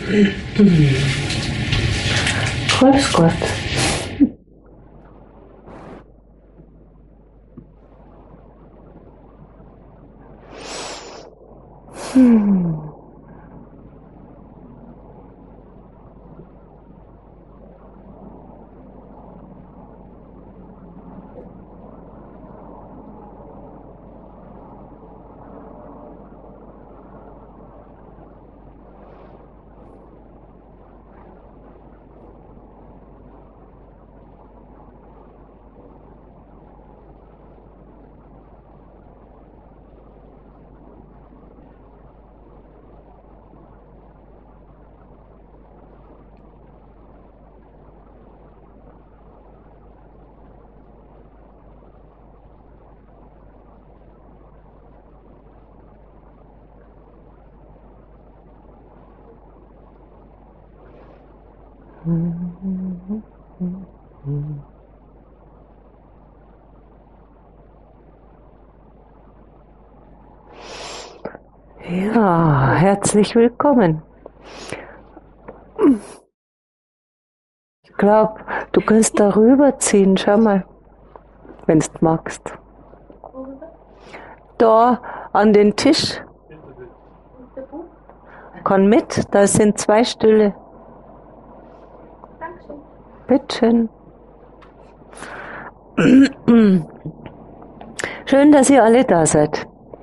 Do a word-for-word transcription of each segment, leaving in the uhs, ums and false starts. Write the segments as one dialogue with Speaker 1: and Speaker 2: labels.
Speaker 1: Grüß Gott. Hm. Ja, herzlich willkommen. Ich glaube, du kannst darüber ziehen, schau mal, wenn du magst. Da an den Tisch. Komm mit, da sind zwei Stühle. Bitteschön. Schön, dass ihr alle da seid.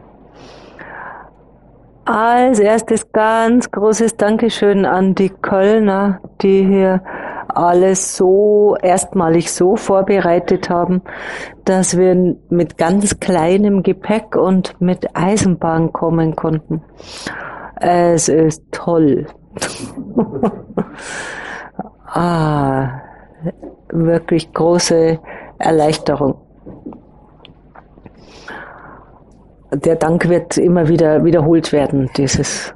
Speaker 1: Als erstes ganz großes Dankeschön an die Kölner, die hier alles so erstmalig so vorbereitet haben, dass wir mit ganz kleinem Gepäck und mit Eisenbahn kommen konnten. Es ist toll. ah, wirklich große Erleichterung. Der Dank wird immer wieder wiederholt werden, dieses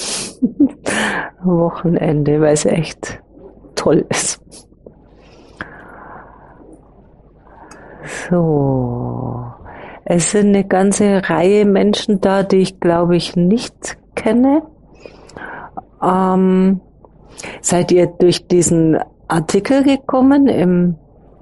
Speaker 1: Wochenende, weil es echt toll ist. So, es sind eine ganze Reihe Menschen da, die ich glaube ich nicht kenne. Ähm, seid ihr durch diesen Artikel gekommen im,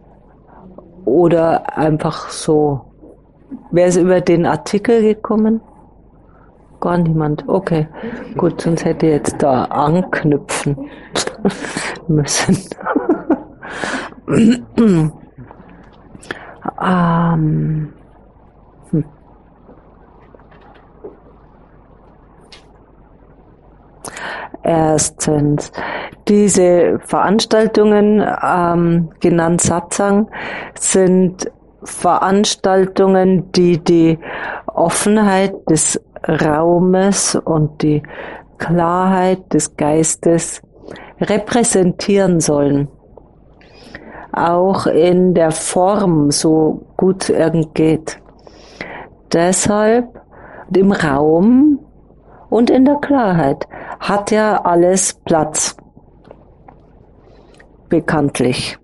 Speaker 1: oder einfach so? Wer ist über den Artikel gekommen? Gar niemand. Okay, gut, sonst hätte ich jetzt da anknüpfen müssen. ähm. hm. Erstens, diese Veranstaltungen, ähm, genannt Satsang, sind Veranstaltungen, die die Offenheit des Raumes und die Klarheit des Geistes repräsentieren sollen. Auch in der Form, so gut irgend geht. Deshalb im Raum und in der Klarheit hat ja alles Platz. Bekanntlich.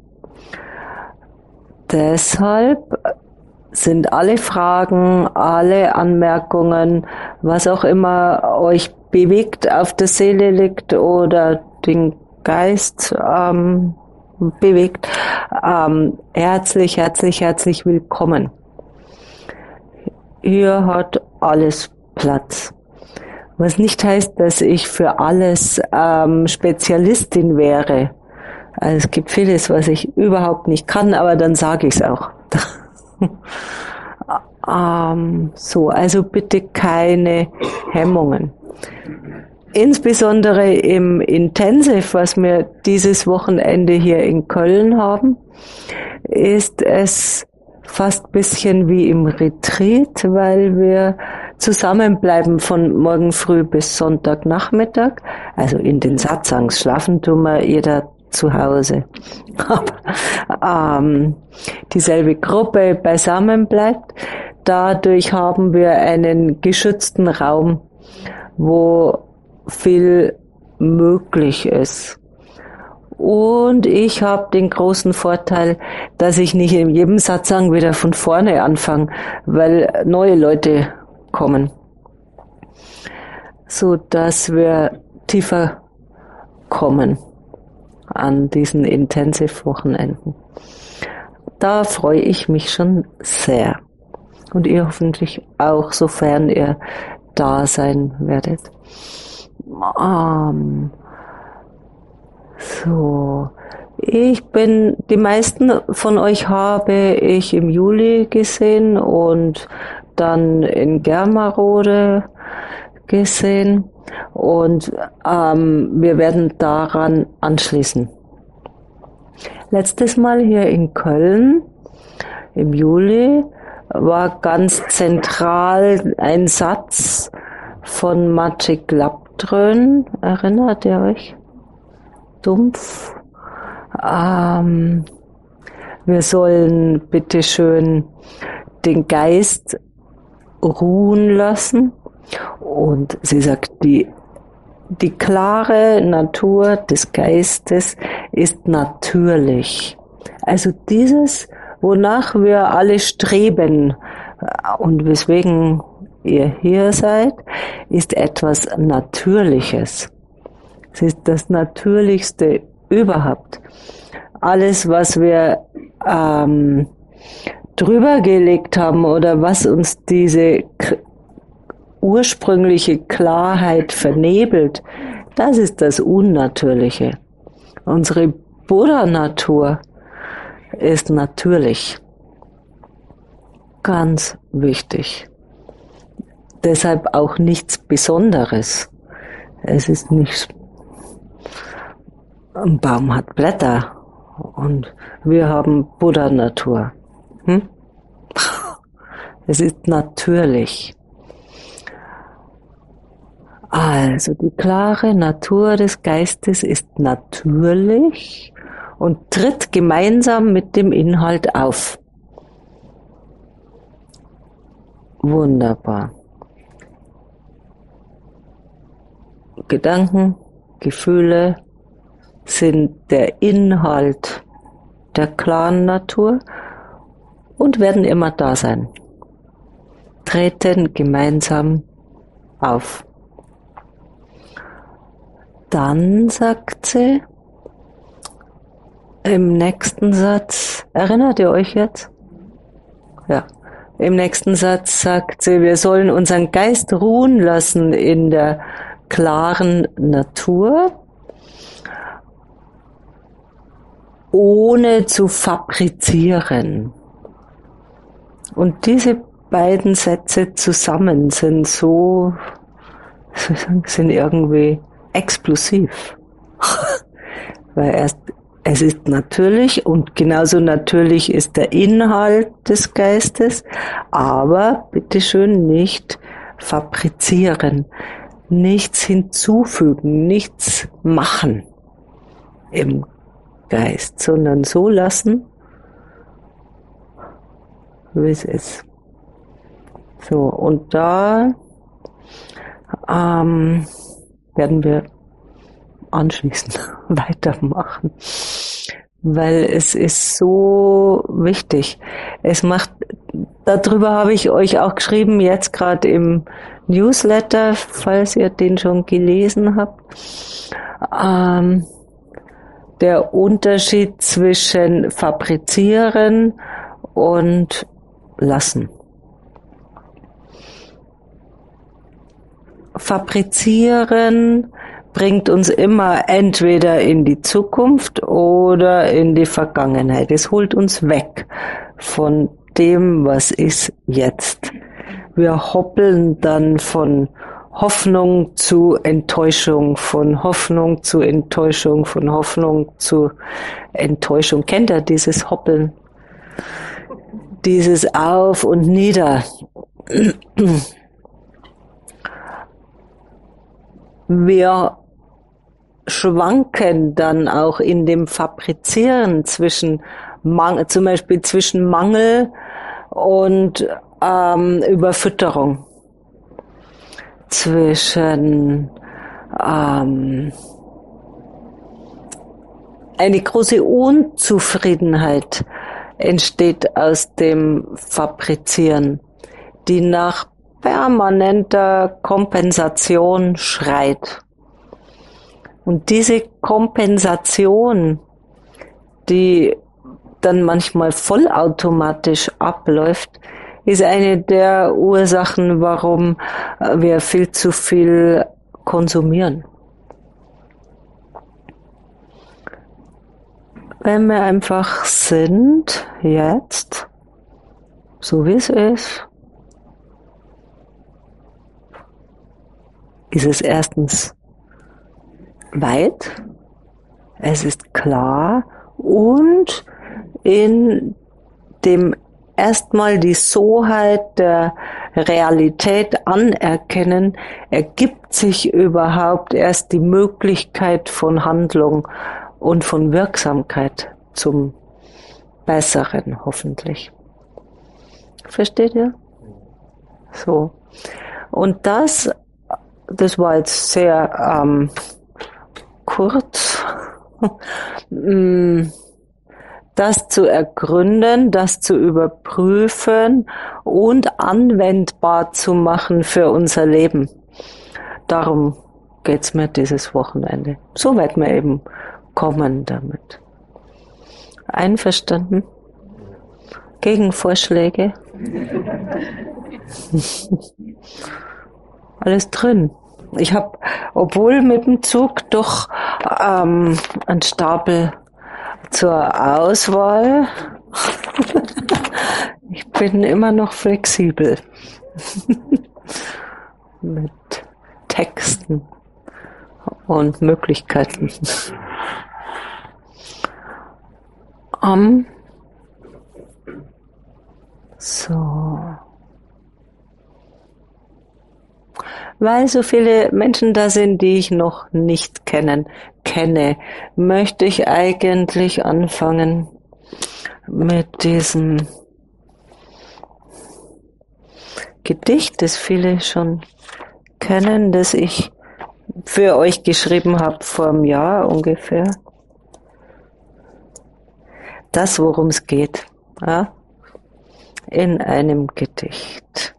Speaker 1: Deshalb sind alle Fragen, alle Anmerkungen, was auch immer euch bewegt, auf der Seele liegt oder den Geist ähm, bewegt, ähm, herzlich, herzlich, herzlich willkommen. Hier hat alles Platz. Was nicht heißt, dass ich für alles ähm, Spezialistin wäre. Also es gibt vieles, was ich überhaupt nicht kann, aber dann sage ich es auch. ähm, so, also bitte keine Hemmungen. Insbesondere im Intensive, was wir dieses Wochenende hier in Köln haben, ist es fast ein bisschen wie im Retreat, weil wir zusammenbleiben von morgen früh bis Sonntagnachmittag. Also in den Satsangs schlafen tun wir jeder zu Hause. Aber ähm, dieselbe Gruppe beisammen bleibt. Dadurch haben wir einen geschützten Raum, wo viel möglich ist. Und ich habe den großen Vorteil, dass ich nicht in jedem Satsang wieder von vorne anfange, weil neue Leute kommen. So dass wir tiefer kommen an diesen Intensive-Wochenenden. Da freue ich mich schon sehr. Und ihr hoffentlich auch, sofern ihr da sein werdet. Ähm, so, ich bin, die meisten von euch habe ich im Juli gesehen und dann in Germerode gesehen und ähm, wir werden daran anschließen. Letztes Mal hier in Köln im Juli war ganz zentral ein Satz von Maciek Lapdrön, erinnert ihr euch? Dumpf. Ähm, wir sollen bitteschön den Geist ruhen lassen. Und sie sagt, die, die klare Natur des Geistes ist natürlich. Also dieses, wonach wir alle streben und weswegen ihr hier seid, ist etwas Natürliches. Es ist das Natürlichste überhaupt. Alles, was wir ähm, drüber gelegt haben oder was uns diese k- ursprüngliche Klarheit vernebelt, das ist das Unnatürliche. Unsere Buddha-Natur ist natürlich. Ganz wichtig. Deshalb auch nichts Besonderes. Es ist nicht, ein Baum hat Blätter und wir haben Buddha-Natur. Hm? Es ist natürlich. Also die klare Natur des Geistes ist natürlich und tritt gemeinsam mit dem Inhalt auf. Wunderbar. Gedanken, Gefühle sind der Inhalt der klaren Natur und werden immer da sein. Treten gemeinsam auf. Dann sagt sie im nächsten Satz, erinnert ihr euch jetzt? Ja. Im nächsten Satz sagt sie, wir sollen unseren Geist ruhen lassen in der klaren Natur, ohne zu fabrizieren. Und diese beiden Sätze zusammen sind so, sind irgendwie explosiv. Weil erst, es ist natürlich und genauso natürlich ist der Inhalt des Geistes, aber bitteschön nicht fabrizieren, nichts hinzufügen, nichts machen im Geist, sondern so lassen, wie es ist. So, und da ähm, werden wir anschließend weitermachen, weil es ist so wichtig. Es macht, darüber habe ich euch auch geschrieben, jetzt gerade im Newsletter, falls ihr den schon gelesen habt, ähm, der Unterschied zwischen fabrizieren und lassen. Fabrizieren bringt uns immer entweder in die Zukunft oder in die Vergangenheit. Es holt uns weg von dem, was ist jetzt. Wir hoppeln dann von Hoffnung zu Enttäuschung, von Hoffnung zu Enttäuschung, von Hoffnung zu Enttäuschung. Kennt ihr dieses Hoppeln? Dieses Auf und Nieder. Wir schwanken dann auch in dem Fabrizieren zwischen Mangel, zum Beispiel zwischen Mangel und ähm, Überfütterung, zwischen ähm, eine große Unzufriedenheit entsteht aus dem Fabrizieren, die nach permanenter Kompensation schreit. Und diese Kompensation, die dann manchmal vollautomatisch abläuft, ist eine der Ursachen, warum wir viel zu viel konsumieren. Wenn wir einfach sind, jetzt, so wie es ist, ist es erstens weit, es ist klar und in dem erstmal die Soheit der Realität anerkennen, ergibt sich überhaupt erst die Möglichkeit von Handlung und von Wirksamkeit zum Besseren, hoffentlich. Versteht ihr? So. Und das, das war jetzt sehr ähm, kurz. Das zu ergründen, das zu überprüfen und anwendbar zu machen für unser Leben. Darum geht's mir dieses Wochenende. So werden wir eben kommen damit. Einverstanden? Gegenvorschläge? Alles drin. Ich habe, obwohl mit dem Zug doch ähm, einen Stapel zur Auswahl. Ich bin immer noch flexibel mit Texten und Möglichkeiten. Um, so. Weil so viele Menschen da sind, die ich noch nicht kennen, kenne, möchte ich eigentlich anfangen mit diesem Gedicht, das viele schon kennen, das ich für euch geschrieben habe vor einem Jahr ungefähr. Das, worum es geht, ja? In einem Gedicht.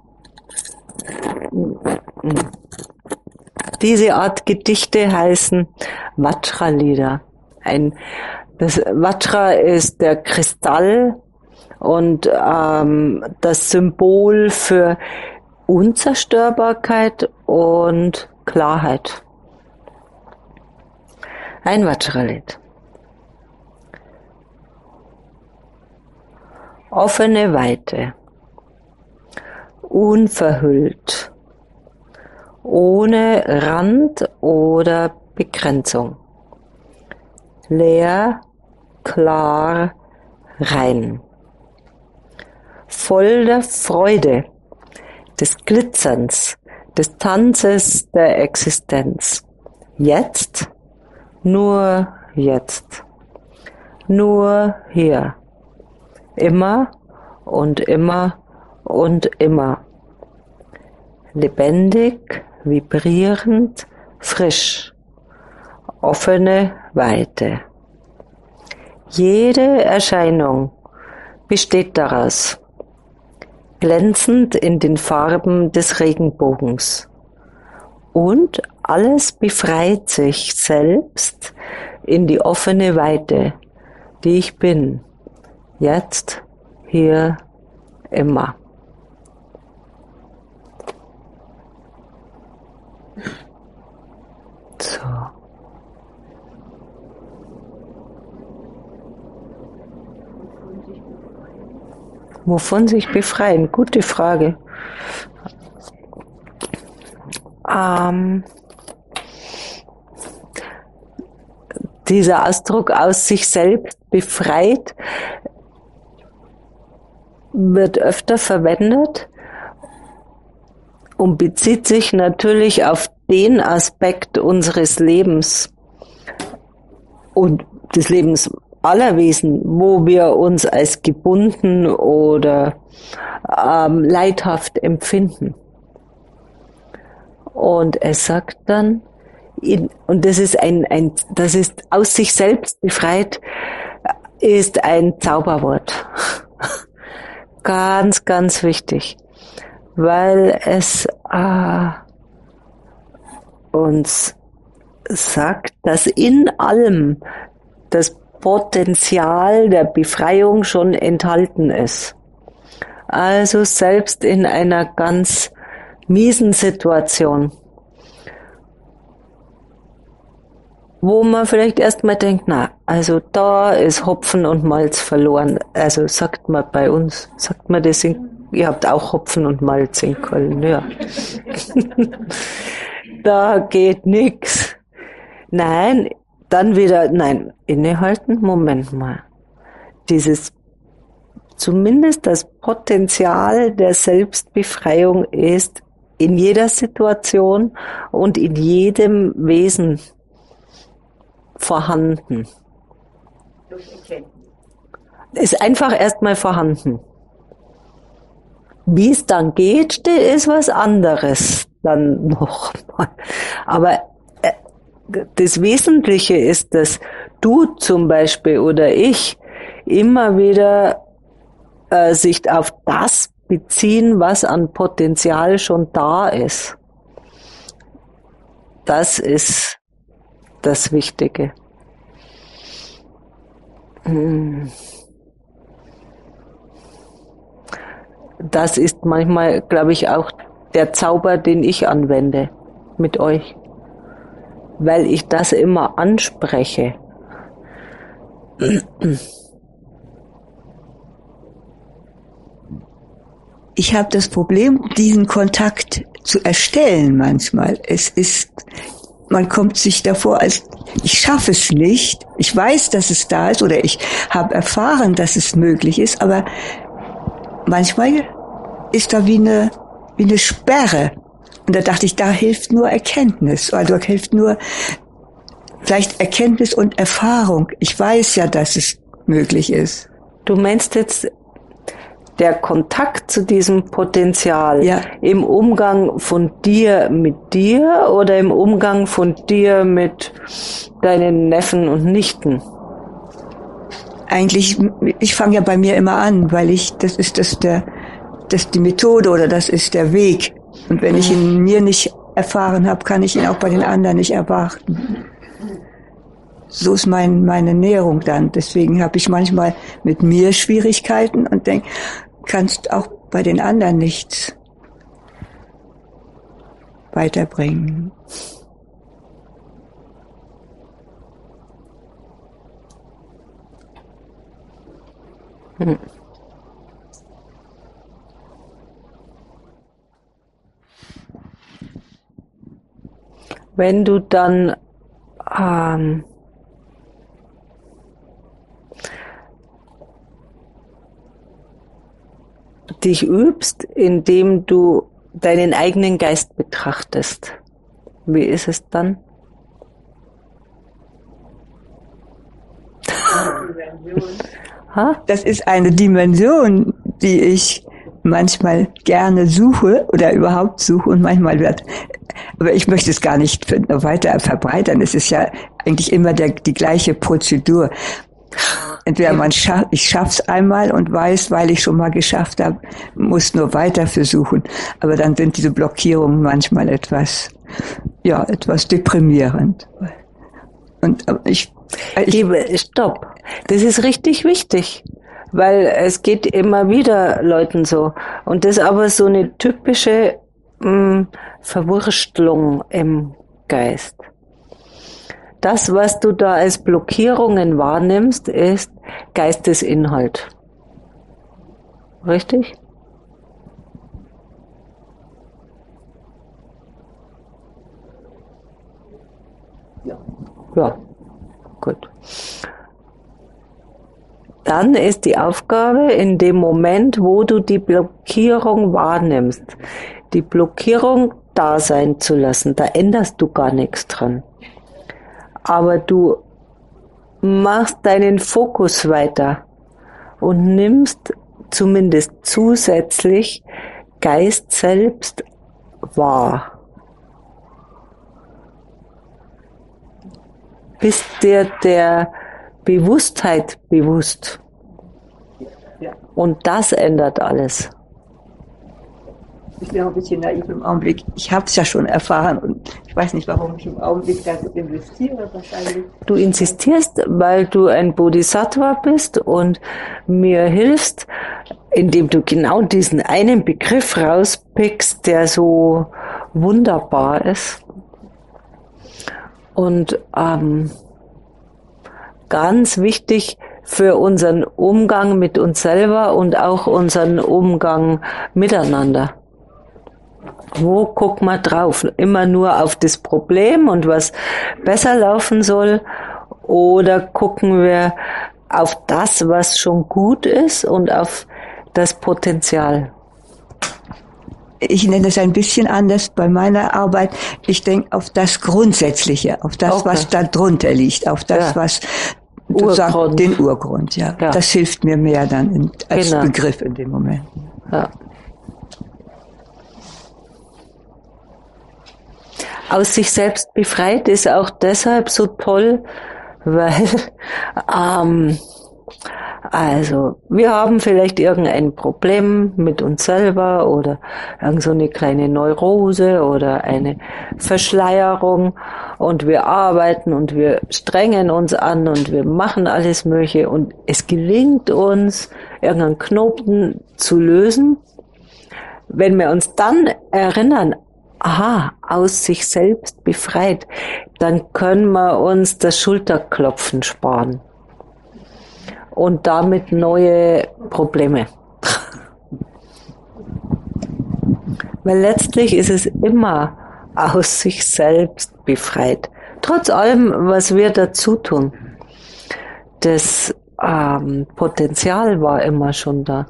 Speaker 1: Diese Art Gedichte heißen Vajra-Lieder. Ein, das Vajra ist der Kristall und ähm, das Symbol für Unzerstörbarkeit und Klarheit. Ein Vajra-Lied. Offene Weite, unverhüllt, ohne Rand oder Begrenzung, leer, klar, rein, voll der Freude, des Glitzerns, des Tanzes der Existenz. Jetzt, nur jetzt, nur hier. Immer und immer und immer. Lebendig, vibrierend, frisch. Offene Weite. Jede Erscheinung besteht daraus. Glänzend in den Farben des Regenbogens. Und alles befreit sich selbst in die offene Weite, die ich bin. Jetzt, hier, immer. So. Wovon sich befreien? Gute Frage. Ähm, dieser Ausdruck aus sich selbst befreit wird öfter verwendet und bezieht sich natürlich auf den Aspekt unseres Lebens und des Lebens aller Wesen, wo wir uns als gebunden oder ähm, leidhaft empfinden. Und es sagt dann, in, und das ist ein, ein, das ist aus sich selbst befreit, ist ein Zauberwort. Ganz, ganz wichtig, weil es äh, uns sagt, dass in allem das Potenzial der Befreiung schon enthalten ist. Also selbst in einer ganz miesen Situation, wo man vielleicht erstmal denkt, na, also da ist Hopfen und Malz verloren. Also sagt man bei uns, sagt man das in, ihr habt auch Hopfen und Malz in Köln, ja. Da geht nix. Nein, dann wieder, nein, innehalten, Moment mal. Dieses, zumindest das Potenzial der Selbstbefreiung ist in jeder Situation und in jedem Wesen vorhanden. Ist einfach erstmal vorhanden. Wie es dann geht, ist was anderes dann noch. Aber das Wesentliche ist, dass du zum Beispiel oder ich immer wieder äh, sich auf das beziehen, was an Potenzial schon da ist. Das ist das Wichtige. Das ist manchmal, glaube ich, auch der Zauber, den ich anwende mit euch, weil ich das immer anspreche.
Speaker 2: Ich habe das Problem, diesen Kontakt zu erstellen manchmal. Es ist, man kommt sich davor, als ich schaffe es nicht. Ich weiß, dass es da ist oder ich habe erfahren, dass es möglich ist, aber manchmal ist da wie eine, wie eine Sperre. Und da dachte ich, da hilft nur Erkenntnis. Also da hilft nur vielleicht Erkenntnis und Erfahrung. Ich weiß ja, dass es möglich ist.
Speaker 1: Du meinst jetzt der Kontakt zu diesem Potenzial, ja, im Umgang von dir mit dir oder im Umgang von dir mit deinen Neffen und Nichten?
Speaker 2: Eigentlich, ich fange ja bei mir immer an, weil ich, das ist das der, das die Methode oder das ist der Weg. Und wenn ich ihn mir nicht erfahren habe, kann ich ihn auch bei den anderen nicht erwarten. So ist mein, meine Näherung dann. Deswegen habe ich manchmal mit mir Schwierigkeiten und denke, kannst auch bei den anderen nichts weiterbringen.
Speaker 1: Hm. Wenn du dann ähm, dich übst, indem du deinen eigenen Geist betrachtest, wie ist es dann?
Speaker 2: Das ist eine Dimension, die ich manchmal gerne suche oder überhaupt suche und manchmal wird. Aber ich möchte es gar nicht weiter verbreitern. Es ist ja eigentlich immer der, die gleiche Prozedur. Entweder man scha- ich schaff's einmal und weiß, weil ich schon mal geschafft habe, muss nur weiter versuchen. Aber dann sind diese Blockierungen manchmal etwas, ja, etwas deprimierend. Und ich, ich
Speaker 1: Liebe, stopp. Das ist richtig wichtig, weil es geht immer wieder Leuten so. Und das ist aber so eine typische mh, Verwurstelung im Geist. Das, was du da als Blockierungen wahrnimmst, ist Geistesinhalt. Richtig? Ja. Ja, gut. Dann ist die Aufgabe, in dem Moment, wo du die Blockierung wahrnimmst, die Blockierung da sein zu lassen. Da änderst du gar nichts dran. Aber du machst deinen Fokus weiter und nimmst zumindest zusätzlich Geist selbst wahr. Bist dir der Bewusstheit bewusst. Und das ändert alles.
Speaker 2: Ich bin auch ein bisschen naiv im Augenblick. Ich habe es ja schon erfahren und ich weiß nicht, warum ich im Augenblick da so investiere wahrscheinlich.
Speaker 1: Du insistierst, weil du ein Bodhisattva bist und mir hilfst, indem du genau diesen einen Begriff rauspickst, der so wunderbar ist. Und ähm, ganz wichtig für unseren Umgang mit uns selber und auch unseren Umgang miteinander. Wo gucken wir drauf? Immer nur auf das Problem und was besser laufen soll? Oder gucken wir auf das, was schon gut ist und auf das Potenzial?
Speaker 2: Ich nenne es ein bisschen anders bei meiner Arbeit. Ich denke auf das Grundsätzliche, auf das, okay. was da drunter liegt, auf das, ja. was
Speaker 1: Urgrund.
Speaker 2: den Urgrund, ja. ja. Das hilft mir mehr dann in, als genau. Begriff in dem Moment.
Speaker 1: Ja. Aus sich selbst befreit ist auch deshalb so toll, weil ähm, also wir haben vielleicht irgendein Problem mit uns selber oder irgend so eine kleine Neurose oder eine Verschleierung und wir arbeiten und wir strengen uns an und wir machen alles Mögliche und es gelingt uns, irgendeinen Knoten zu lösen. Wenn wir uns dann erinnern, aha, aus sich selbst befreit, dann können wir uns das Schulterklopfen sparen. Und damit neue Probleme. Weil letztlich ist es immer aus sich selbst befreit. Trotz allem, was wir dazu tun. Das ähm, Potenzial war immer schon da.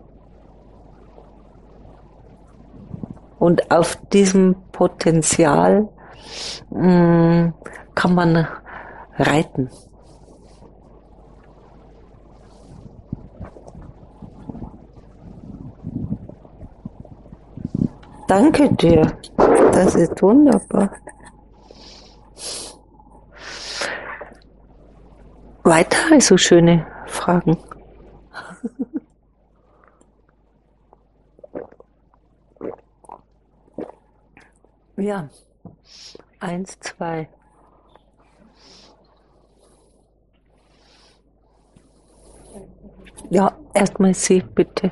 Speaker 1: Und auf diesem Potenzial mh, kann man reiten. Danke dir. Das ist wunderbar. Weiter, so schöne Fragen. Ja, eins, zwei. Ja, erstmal Sie, bitte.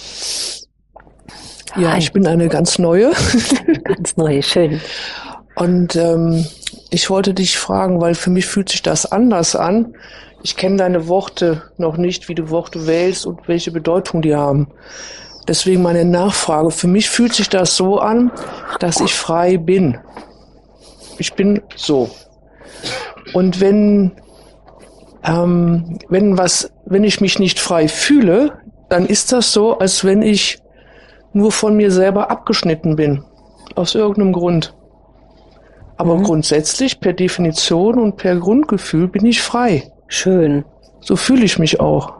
Speaker 3: Ja, ich bin eine ganz neue.
Speaker 1: Ganz neue, schön.
Speaker 3: Und ähm, ich wollte dich fragen, weil für mich fühlt sich das anders an. Ich kenne deine Worte noch nicht, wie du Worte wählst und welche Bedeutung die haben. Deswegen meine Nachfrage. Für mich fühlt sich das so an, dass ich frei bin. Ich bin so. Und wenn, ähm, wenn was, wenn ich mich nicht frei fühle, dann ist das so, als wenn ich nur von mir selber abgeschnitten bin. Aus irgendeinem Grund. Aber mhm. grundsätzlich, per Definition und per Grundgefühl bin ich frei.
Speaker 1: Schön.
Speaker 3: So fühle ich mich auch.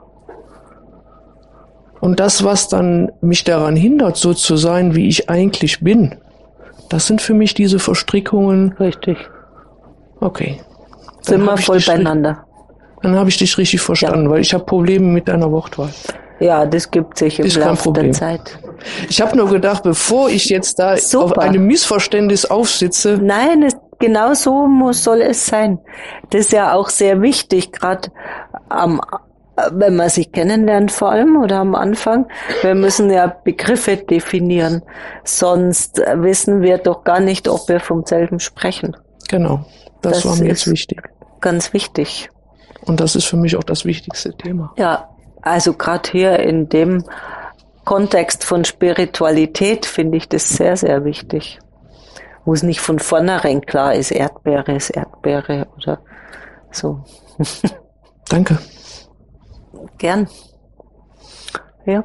Speaker 3: Und das, was dann mich daran hindert, so zu sein, wie ich eigentlich bin, das sind für mich diese Verstrickungen.
Speaker 1: Richtig.
Speaker 3: Okay.
Speaker 1: Sind wir voll beieinander.
Speaker 3: Dann habe ich dich richtig verstanden, ja. Weil ich habe Probleme mit deiner Wortwahl.
Speaker 1: Ja, das gibt sich im Laufe der Zeit.
Speaker 3: Ich habe nur gedacht, bevor ich jetzt da Super. auf einem Missverständnis aufsitze.
Speaker 1: Nein, es, genau so muss, soll es sein. Das ist ja auch sehr wichtig, gerade am, wenn man sich kennenlernt vor allem oder am Anfang. Wir müssen ja Begriffe definieren, sonst wissen wir doch gar nicht, ob wir vom selben sprechen.
Speaker 3: Genau, das, das war mir jetzt wichtig.
Speaker 1: Ganz wichtig.
Speaker 3: Und das ist für mich auch das wichtigste Thema.
Speaker 1: Ja. Also gerade hier in dem Kontext von Spiritualität finde ich das sehr, sehr wichtig. Wo es nicht von vornherein klar ist, Erdbeere ist Erdbeere oder so.
Speaker 3: Danke.
Speaker 1: Gern. Ja.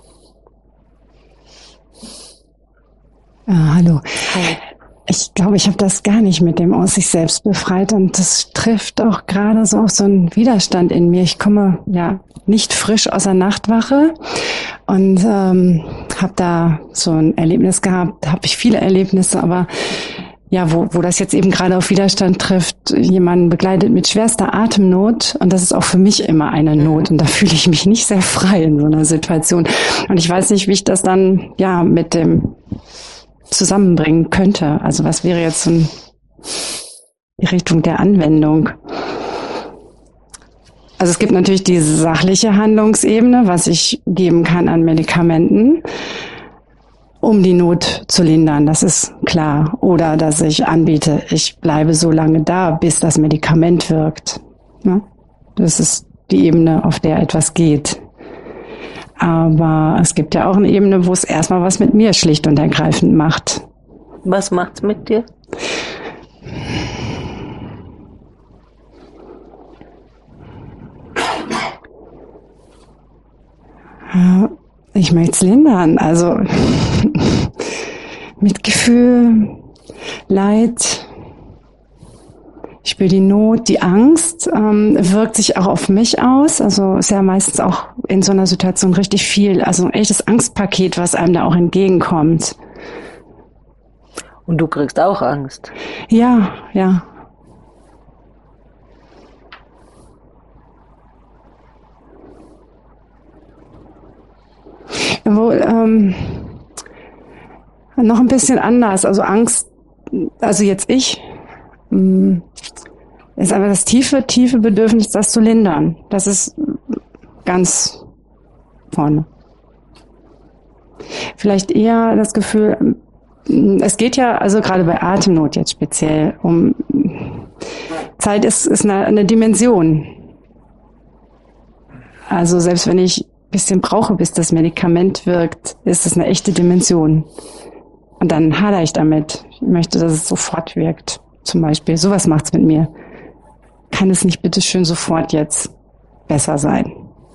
Speaker 4: Ah, hallo.
Speaker 1: Hi.
Speaker 4: Ich glaube, ich habe das gar nicht mit dem aus sich selbst befreit und das trifft auch gerade so auf so einen Widerstand in mir. Ich komme ja nicht frisch aus der Nachtwache und ähm, habe da so ein Erlebnis gehabt, habe ich viele Erlebnisse, aber ja, wo, wo das jetzt eben gerade auf Widerstand trifft, jemanden begleitet mit schwerster Atemnot und das ist auch für mich immer eine Not und da fühle ich mich nicht sehr frei in so einer Situation und ich weiß nicht, wie ich das dann ja mit dem zusammenbringen könnte. Also was wäre jetzt so ein, die Richtung der Anwendung? Also es gibt natürlich die sachliche Handlungsebene, was ich geben kann an Medikamenten, um die Not zu lindern, das ist klar. Oder dass ich anbiete, ich bleibe so lange da, bis das Medikament wirkt. Ja? Das ist die Ebene, auf der etwas geht. Aber es gibt ja auch eine Ebene, wo es erstmal was mit mir schlicht und ergreifend macht.
Speaker 1: Was macht's mit dir?
Speaker 4: Ich möchte es lindern. Also Mitgefühl, Leid, ich spüre die Not, die Angst, ähm, wirkt sich auch auf mich aus. Also ist ja meistens auch in so einer Situation richtig viel. Also ein echtes Angstpaket, was einem da auch entgegenkommt.
Speaker 1: Und du kriegst auch Angst?
Speaker 4: Ja, ja. Wohl, ähm, noch ein bisschen anders. Also Angst, also jetzt ich, mh, ist aber das tiefe, tiefe Bedürfnis, das zu lindern. Das ist ganz vorne. Vielleicht eher das Gefühl, es geht ja, also gerade bei Atemnot jetzt speziell, um Zeit ist, ist eine, eine Dimension. Also selbst wenn ich ein bisschen brauche, bis das Medikament wirkt, ist es eine echte Dimension. Und dann hadere ich damit. Ich möchte, dass es sofort wirkt. Zum Beispiel. Sowas macht's mit mir. Kann es nicht bitte schön sofort jetzt besser sein?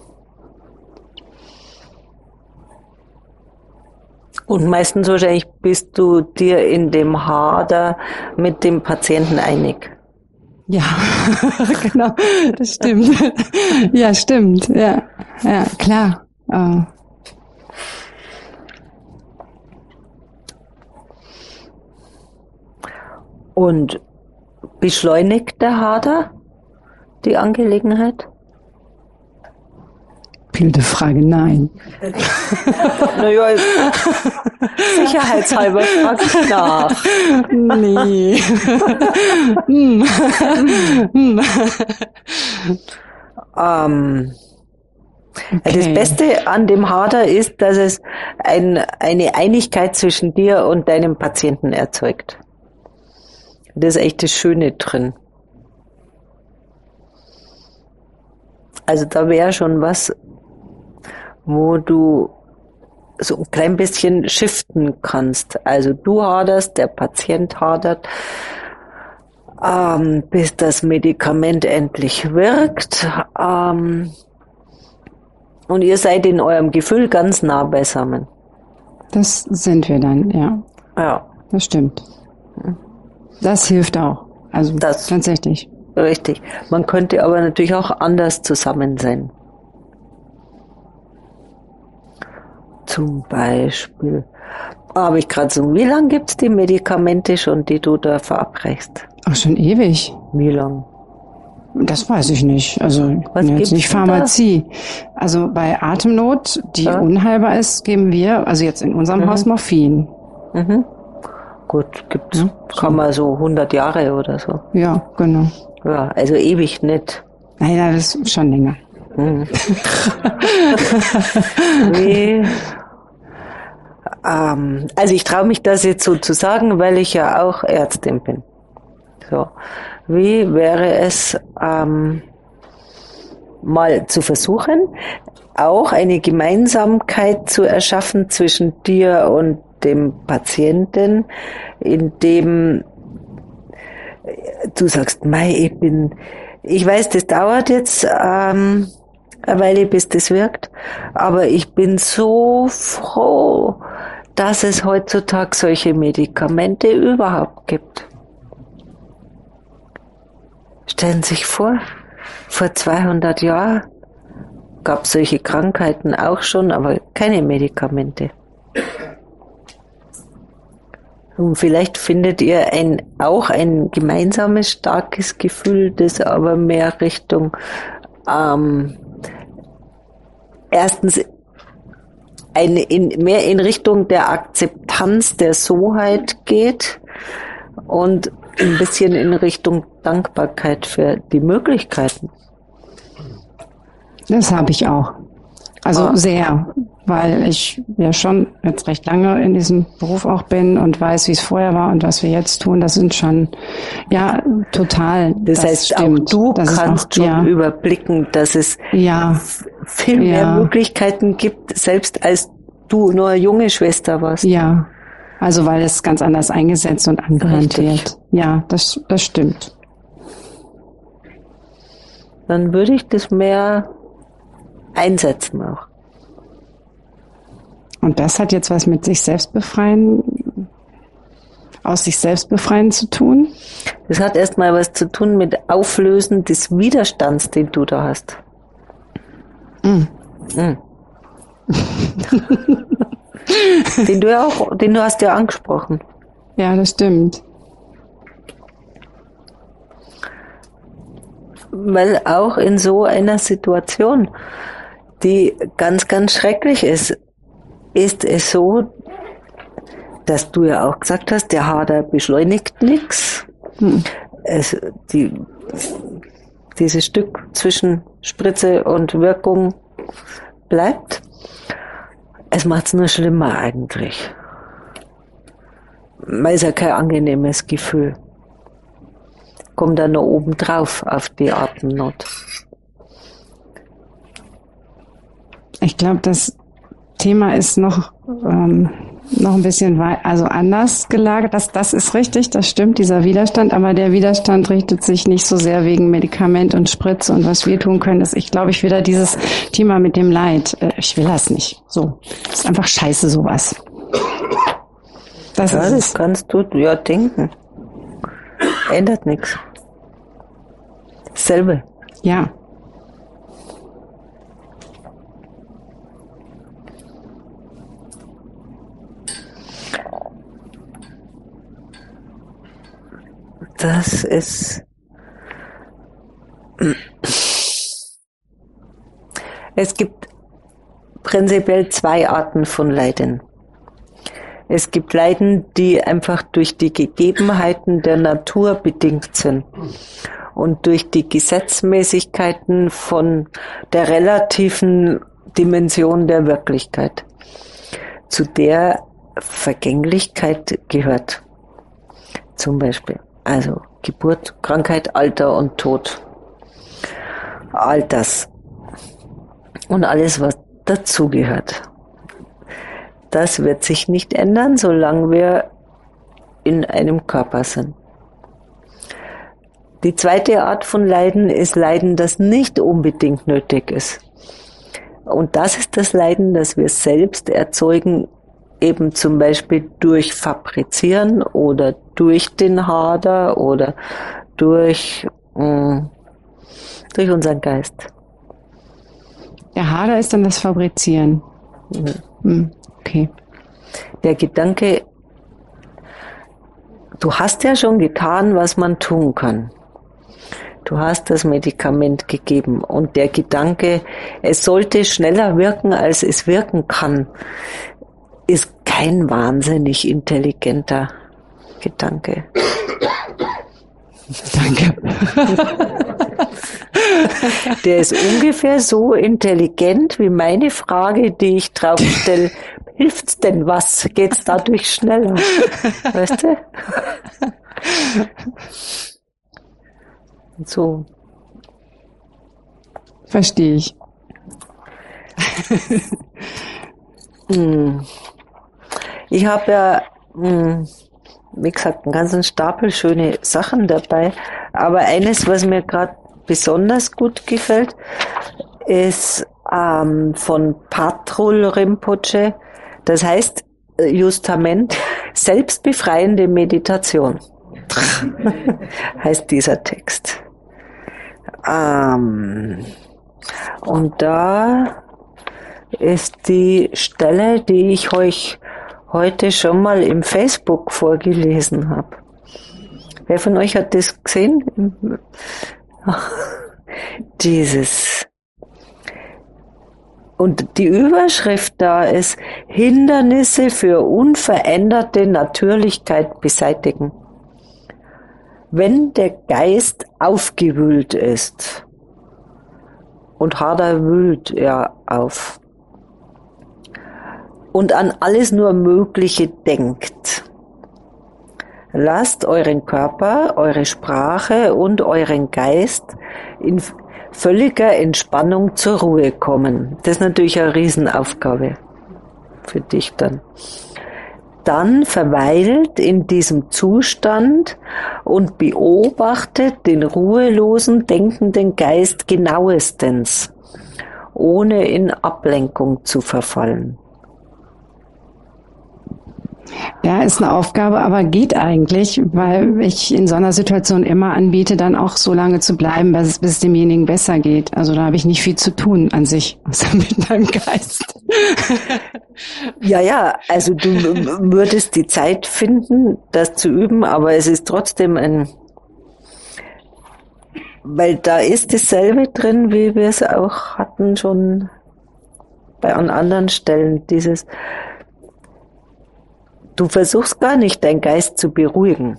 Speaker 1: Und meistens wahrscheinlich bist du dir in dem Hader mit dem Patienten einig.
Speaker 4: Ja, genau, das stimmt. Ja, stimmt, ja, ja, klar. Äh.
Speaker 1: Und beschleunigt der Hader die Angelegenheit?
Speaker 4: Blöde Frage, nein.
Speaker 1: Naja, sicherheitshalber frage ich nach.
Speaker 4: Nee.
Speaker 1: ähm,
Speaker 4: Okay.
Speaker 1: Das Beste an dem Hader ist, dass es ein, eine Einigkeit zwischen dir und deinem Patienten erzeugt. Das ist echt das Schöne drin. Also da wäre schon was, wo du so ein klein bisschen shiften kannst. Also du haderst, der Patient hadert, ähm, bis das Medikament endlich wirkt. Ähm, und ihr seid in eurem Gefühl ganz nah beisammen.
Speaker 4: Das sind wir dann, ja.
Speaker 1: Ja.
Speaker 4: Das stimmt. Das hilft auch. Also
Speaker 1: das,
Speaker 4: tatsächlich.
Speaker 1: Richtig. Man könnte aber natürlich auch anders zusammen sein. Zum Beispiel habe ich gerade so, wie lange gibt es die Medikamente schon, die du da verabreichst?
Speaker 4: Ach, schon ewig.
Speaker 1: Wie lang?
Speaker 4: Das weiß ich nicht. Also
Speaker 1: Was
Speaker 4: jetzt nicht Pharmazie. Da? Also bei Atemnot, die ja. unheilbar ist, geben wir, also jetzt in unserem mhm. Haus Morphin.
Speaker 1: Mhm. Gut, gibt's, ja, so. Kann man so hundert Jahre oder so.
Speaker 4: Ja, genau.
Speaker 1: Ja, also ewig nicht.
Speaker 4: Nein, das ist schon länger.
Speaker 1: Hm. Wie, ähm, also ich traue mich das jetzt so zu sagen, weil ich ja auch Ärztin bin. So, wie wäre es ähm, mal zu versuchen, auch eine Gemeinsamkeit zu erschaffen zwischen dir und dem Patienten, indem du sagst, mei, ich bin, ich weiß, das dauert jetzt ähm, eine Weile, bis das wirkt, aber ich bin so froh, dass es heutzutage solche Medikamente überhaupt gibt. Stellen Sie sich vor, vor zweihundert Jahren gab es solche Krankheiten auch schon, aber keine Medikamente. Und vielleicht findet ihr ein, auch ein gemeinsames, starkes Gefühl, das aber mehr Richtung, ähm, erstens, eine, in, mehr in Richtung der Akzeptanz Tanz der Soheit geht und ein bisschen in Richtung Dankbarkeit für die Möglichkeiten.
Speaker 4: Das habe ich auch. Also
Speaker 1: Ah.
Speaker 4: sehr, weil ich ja schon jetzt recht lange in diesem Beruf auch bin und weiß, wie es vorher war und was wir jetzt tun. Das sind schon, ja, total.
Speaker 1: Das, das heißt,
Speaker 4: stimmt.
Speaker 1: auch du
Speaker 4: das
Speaker 1: kannst
Speaker 4: auch,
Speaker 1: schon
Speaker 4: ja,
Speaker 1: überblicken, dass es
Speaker 4: ja,
Speaker 1: viel mehr
Speaker 4: ja.
Speaker 1: Möglichkeiten gibt, selbst als du nur eine junge Schwester warst.
Speaker 4: Ja, also weil es ganz anders eingesetzt und angewandt
Speaker 1: Richtig.
Speaker 4: wird. Ja, das, das stimmt.
Speaker 1: Dann würde ich das mehr einsetzen auch.
Speaker 4: Und das hat jetzt was mit sich selbst befreien, aus sich selbst befreien zu tun?
Speaker 1: Das hat erstmal was zu tun mit Auflösen des Widerstands, den du da hast.
Speaker 4: Mm.
Speaker 1: Mm. den du ja auch, den du hast ja angesprochen.
Speaker 4: Ja, das stimmt.
Speaker 1: Weil auch in so einer Situation, die ganz, ganz schrecklich ist, ist es so, dass du ja auch gesagt hast, der Hader beschleunigt nichts.
Speaker 4: Hm.
Speaker 1: Es, die, dieses Stück zwischen Spritze und Wirkung bleibt. Es macht es nur schlimmer eigentlich. Weil es ja kein angenehmes Gefühl. Kommt dann noch oben drauf auf die Atemnot.
Speaker 4: Ich glaube, das Thema ist noch ähm, noch ein bisschen wei- also anders gelagert. Das, das ist richtig, das stimmt, dieser Widerstand. Aber der Widerstand richtet sich nicht so sehr wegen Medikament und Spritze und was wir tun können. Ist, ich glaube, ich wieder dieses Thema mit dem Leid. Äh, ich will das nicht. So, das ist einfach scheiße sowas. Das
Speaker 1: Ja,
Speaker 4: ist
Speaker 1: das
Speaker 4: es.
Speaker 1: kannst du ja denken. Ändert nichts. Dasselbe.
Speaker 4: Ja.
Speaker 1: Das ist... Es gibt prinzipiell zwei Arten von Leiden. Es gibt Leiden, die einfach durch die Gegebenheiten der Natur bedingt sind und durch die Gesetzmäßigkeiten von der relativen Dimension der Wirklichkeit, zu der Vergänglichkeit gehört. Zum Beispiel, also Geburt, Krankheit, Alter und Tod. All das. Und alles, was dazugehört. Das wird sich nicht ändern, solange wir in einem Körper sind. Die zweite Art von Leiden ist Leiden, das nicht unbedingt nötig ist. Und das ist das Leiden, das wir selbst erzeugen, eben zum Beispiel durch Fabrizieren oder durch den Hader oder durch, mh, durch unseren Geist.
Speaker 4: Der Hader ist dann das Fabrizieren.
Speaker 1: Mhm.
Speaker 4: Hm, okay.
Speaker 1: Der Gedanke, du hast ja schon getan, was man tun kann. Du hast das Medikament gegeben und der Gedanke, es sollte schneller wirken, als es wirken kann, ist kein wahnsinnig intelligenter Gedanke.
Speaker 4: Danke.
Speaker 1: Der ist ungefähr so intelligent wie meine Frage, die ich drauf stelle, hilft's denn was? Geht's dadurch schneller? Weißt du? So.
Speaker 4: Verstehe ich.
Speaker 1: Ich habe ja, wie gesagt, einen ganzen Stapel schöne Sachen dabei. Aber eines, was mir gerade besonders gut gefällt, ist ähm, von Patrul Rinpoche. Das heißt, Justament, selbstbefreiende Meditation. heißt dieser Text. Ähm, und da ist die Stelle, die ich euch heute schon mal im Facebook vorgelesen habe. Wer von euch hat das gesehen? Dieses Und die Überschrift da ist, Hindernisse für unveränderte Natürlichkeit beseitigen. Wenn der Geist aufgewühlt ist, und Hader wühlt ja auf, und an alles nur Mögliche denkt, lasst euren Körper, eure Sprache und euren Geist in völliger Entspannung zur Ruhe kommen. Das ist natürlich eine Riesenaufgabe für dich dann. Dann verweilt in diesem Zustand und beobachtet den ruhelosen, denkenden Geist genauestens, ohne in Ablenkung zu verfallen.
Speaker 4: Ja, ist eine Aufgabe, aber geht eigentlich, weil ich in so einer Situation immer anbiete, dann auch so lange zu bleiben, bis es, bis es demjenigen besser geht. Also da habe ich nicht viel zu tun an sich, außer mit meinem Geist.
Speaker 1: Ja, ja, also du würdest die Zeit finden, das zu üben, aber es ist trotzdem ein, weil da ist dasselbe drin, wie wir es auch hatten schon bei an anderen Stellen, dieses Du versuchst gar nicht, deinen Geist zu beruhigen.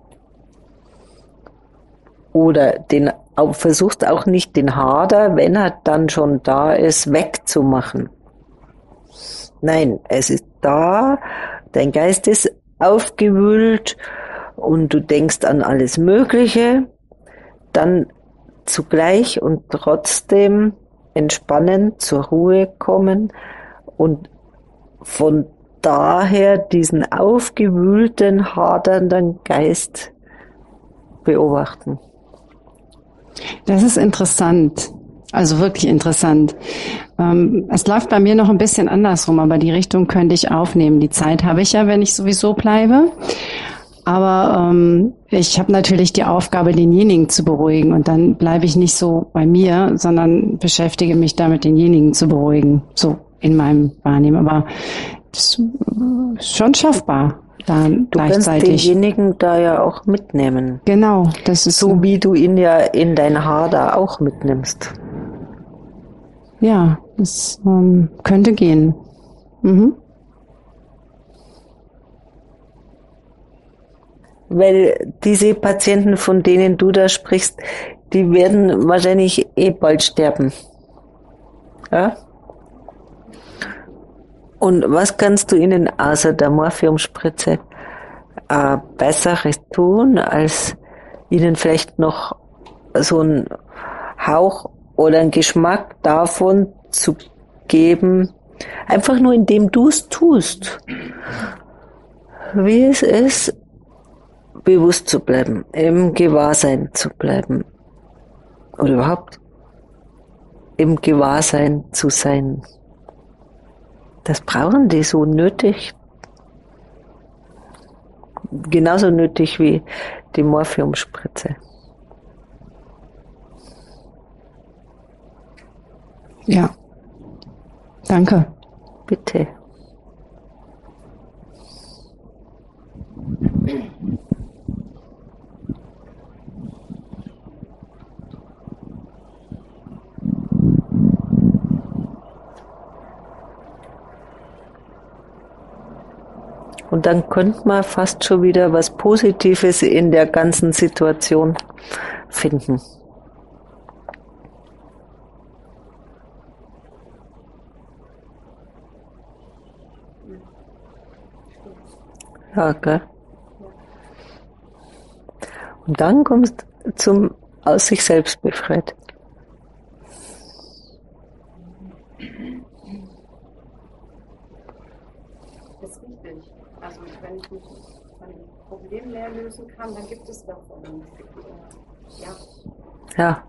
Speaker 1: Oder den, versuchst auch nicht den Hader, wenn er dann schon da ist, wegzumachen. Nein, es ist da, dein Geist ist aufgewühlt und du denkst an alles Mögliche, dann zugleich und trotzdem entspannen, zur Ruhe kommen und von daher diesen aufgewühlten, hadernden Geist beobachten.
Speaker 4: Das ist interessant. Also wirklich interessant. Ähm, es läuft bei mir noch ein bisschen andersrum, aber die Richtung könnte ich aufnehmen. Die Zeit habe ich ja, wenn ich sowieso bleibe. Aber ähm, ich habe natürlich die Aufgabe, denjenigen zu beruhigen. Und dann bleibe ich nicht so bei mir, sondern beschäftige mich damit, denjenigen zu beruhigen. So in meinem Wahrnehmen. Aber das ist schon schaffbar, dann
Speaker 1: du
Speaker 4: gleichzeitig.
Speaker 1: Du kannst denjenigen da ja auch mitnehmen.
Speaker 4: Genau, das ist
Speaker 1: so, wie du ihn ja in dein Hader auch mitnimmst.
Speaker 4: Ja, das ähm, könnte gehen. Mhm.
Speaker 1: Weil diese Patienten, von denen du da sprichst, die werden wahrscheinlich eh bald sterben. Ja? Und was kannst du ihnen außer der Morphiumspritze äh, Besseres tun, als ihnen vielleicht noch so einen Hauch oder einen Geschmack davon zu geben, einfach nur indem du es tust, wie es ist, bewusst zu bleiben, im Gewahrsein zu bleiben oder überhaupt im Gewahrsein zu sein. Das brauchen die so nötig. Genauso nötig wie die Morphiumspritze.
Speaker 4: Ja. Danke.
Speaker 1: Bitte. Und dann könnte man fast schon wieder was Positives in der ganzen Situation finden. Ja, gell? Und dann kommst du zum aus sich selbst befreit.
Speaker 4: Das ist richtig. Also wenn ich mich mein Problem leer lösen kann, dann gibt es davon. Ja.
Speaker 1: Ja.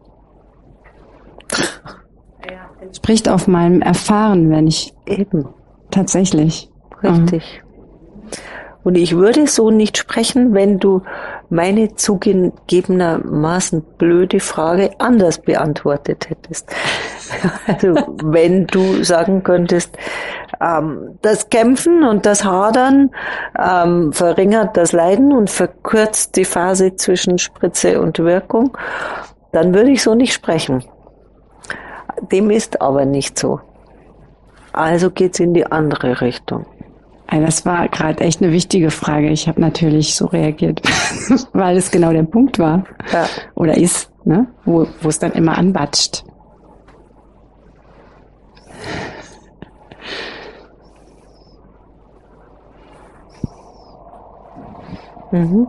Speaker 4: Ja, entspricht auf meinem Erfahren, wenn ich
Speaker 1: eben
Speaker 4: tatsächlich.
Speaker 1: Richtig. Mhm. Und ich würde so nicht sprechen, wenn du meine zugegebenermaßen blöde Frage anders beantwortet hättest. Also wenn du sagen könntest, ähm, das Kämpfen und das Hadern ähm, verringert das Leiden und verkürzt die Phase zwischen Spritze und Wirkung, dann würde ich so nicht sprechen. Dem ist aber nicht so. Also geht's in die andere Richtung.
Speaker 4: Das war gerade echt eine wichtige Frage. Ich habe natürlich so reagiert, weil es genau der Punkt war.
Speaker 1: Ja.
Speaker 4: Oder ist, ne? Wo wo es dann immer anbatscht.
Speaker 1: Mhm.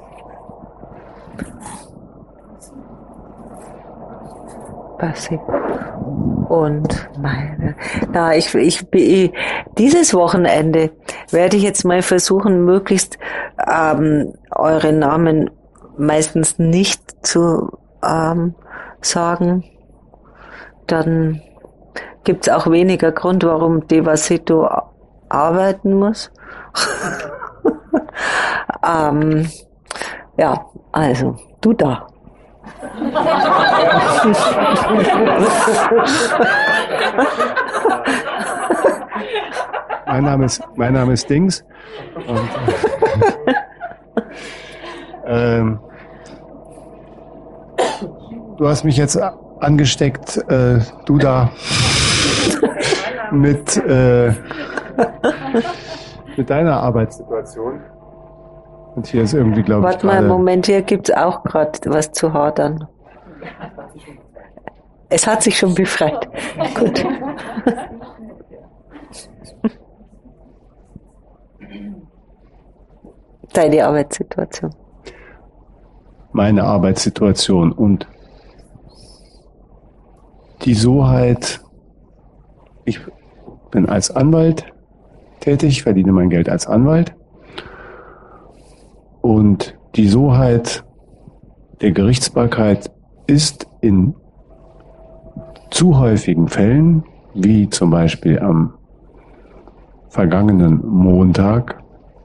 Speaker 1: Passiv. Und meine, na, ich, ich, ich, dieses Wochenende werde ich jetzt mal versuchen, möglichst ähm, eure Namen meistens nicht zu ähm, sagen. Dann gibt's auch weniger Grund, warum Devasito arbeiten muss. ähm, ja, also, du da.
Speaker 5: Mein Name ist, mein Name ist Dings. Und, ähm, du hast mich jetzt angesteckt, äh, du da, mit, äh, mit deiner Arbeitssituation. Und hier ist irgendwie, glaube ich,
Speaker 1: Warte mal, Moment, hier gibt's auch gerade was zu hadern. Es hat sich schon befreit. Gut. Deine Arbeitssituation.
Speaker 5: Meine Arbeitssituation und die Soheit. Ich bin als Anwalt tätig, verdiene mein Geld als Anwalt. Und die Soheit der Gerichtsbarkeit ist in zu häufigen Fällen, wie zum Beispiel am vergangenen Montag,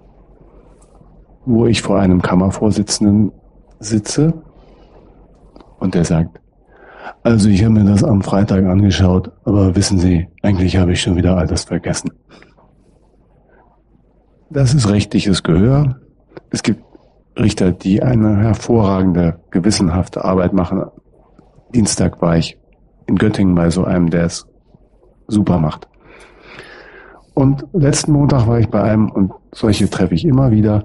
Speaker 5: wo ich vor einem Kammervorsitzenden sitze und der sagt, also ich habe mir das am Freitag angeschaut, aber wissen Sie, eigentlich habe ich schon wieder alles vergessen. Das ist rechtliches Gehör. Es gibt Richter, die eine hervorragende, gewissenhafte Arbeit machen. Dienstag war ich in Göttingen bei so einem, der es super macht. Und letzten Montag war ich bei einem, und solche treffe ich immer wieder,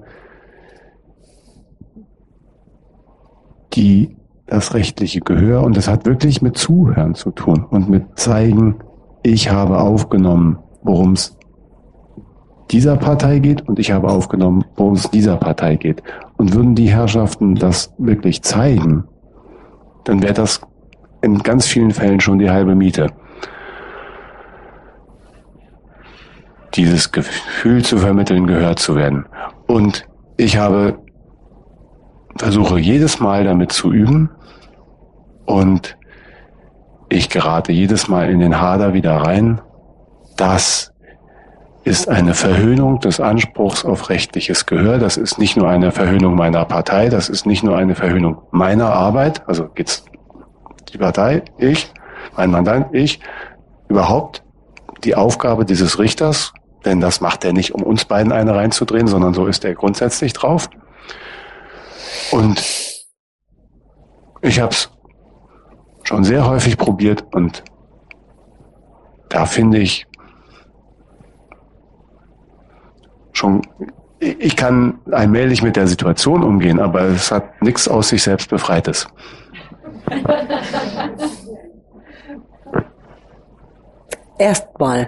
Speaker 5: die das rechtliche Gehör, und das hat wirklich mit Zuhören zu tun und mit zeigen, ich habe aufgenommen, worum es dieser Partei geht, und ich habe aufgenommen, worum es dieser Partei geht. Und würden die Herrschaften das wirklich zeigen, dann wäre das in ganz vielen Fällen schon die halbe Miete. Dieses Gefühl zu vermitteln, gehört zu werden. Und ich habe, versuche jedes Mal damit zu üben, und ich gerate jedes Mal in den Hader wieder rein. Das ist eine Verhöhnung des Anspruchs auf rechtliches Gehör. Das ist nicht nur eine Verhöhnung meiner Partei, das ist nicht nur eine Verhöhnung meiner Arbeit, also geht's die Partei, ich, mein Mandant, ich, überhaupt die Aufgabe dieses Richters, denn das macht er nicht, um uns beiden eine reinzudrehen, sondern so ist er grundsätzlich drauf. Und ich habe es schon sehr häufig probiert, und da finde ich schon, ich kann allmählich mit der Situation umgehen, aber es hat nichts aus sich selbst Befreites.
Speaker 1: Erstmal.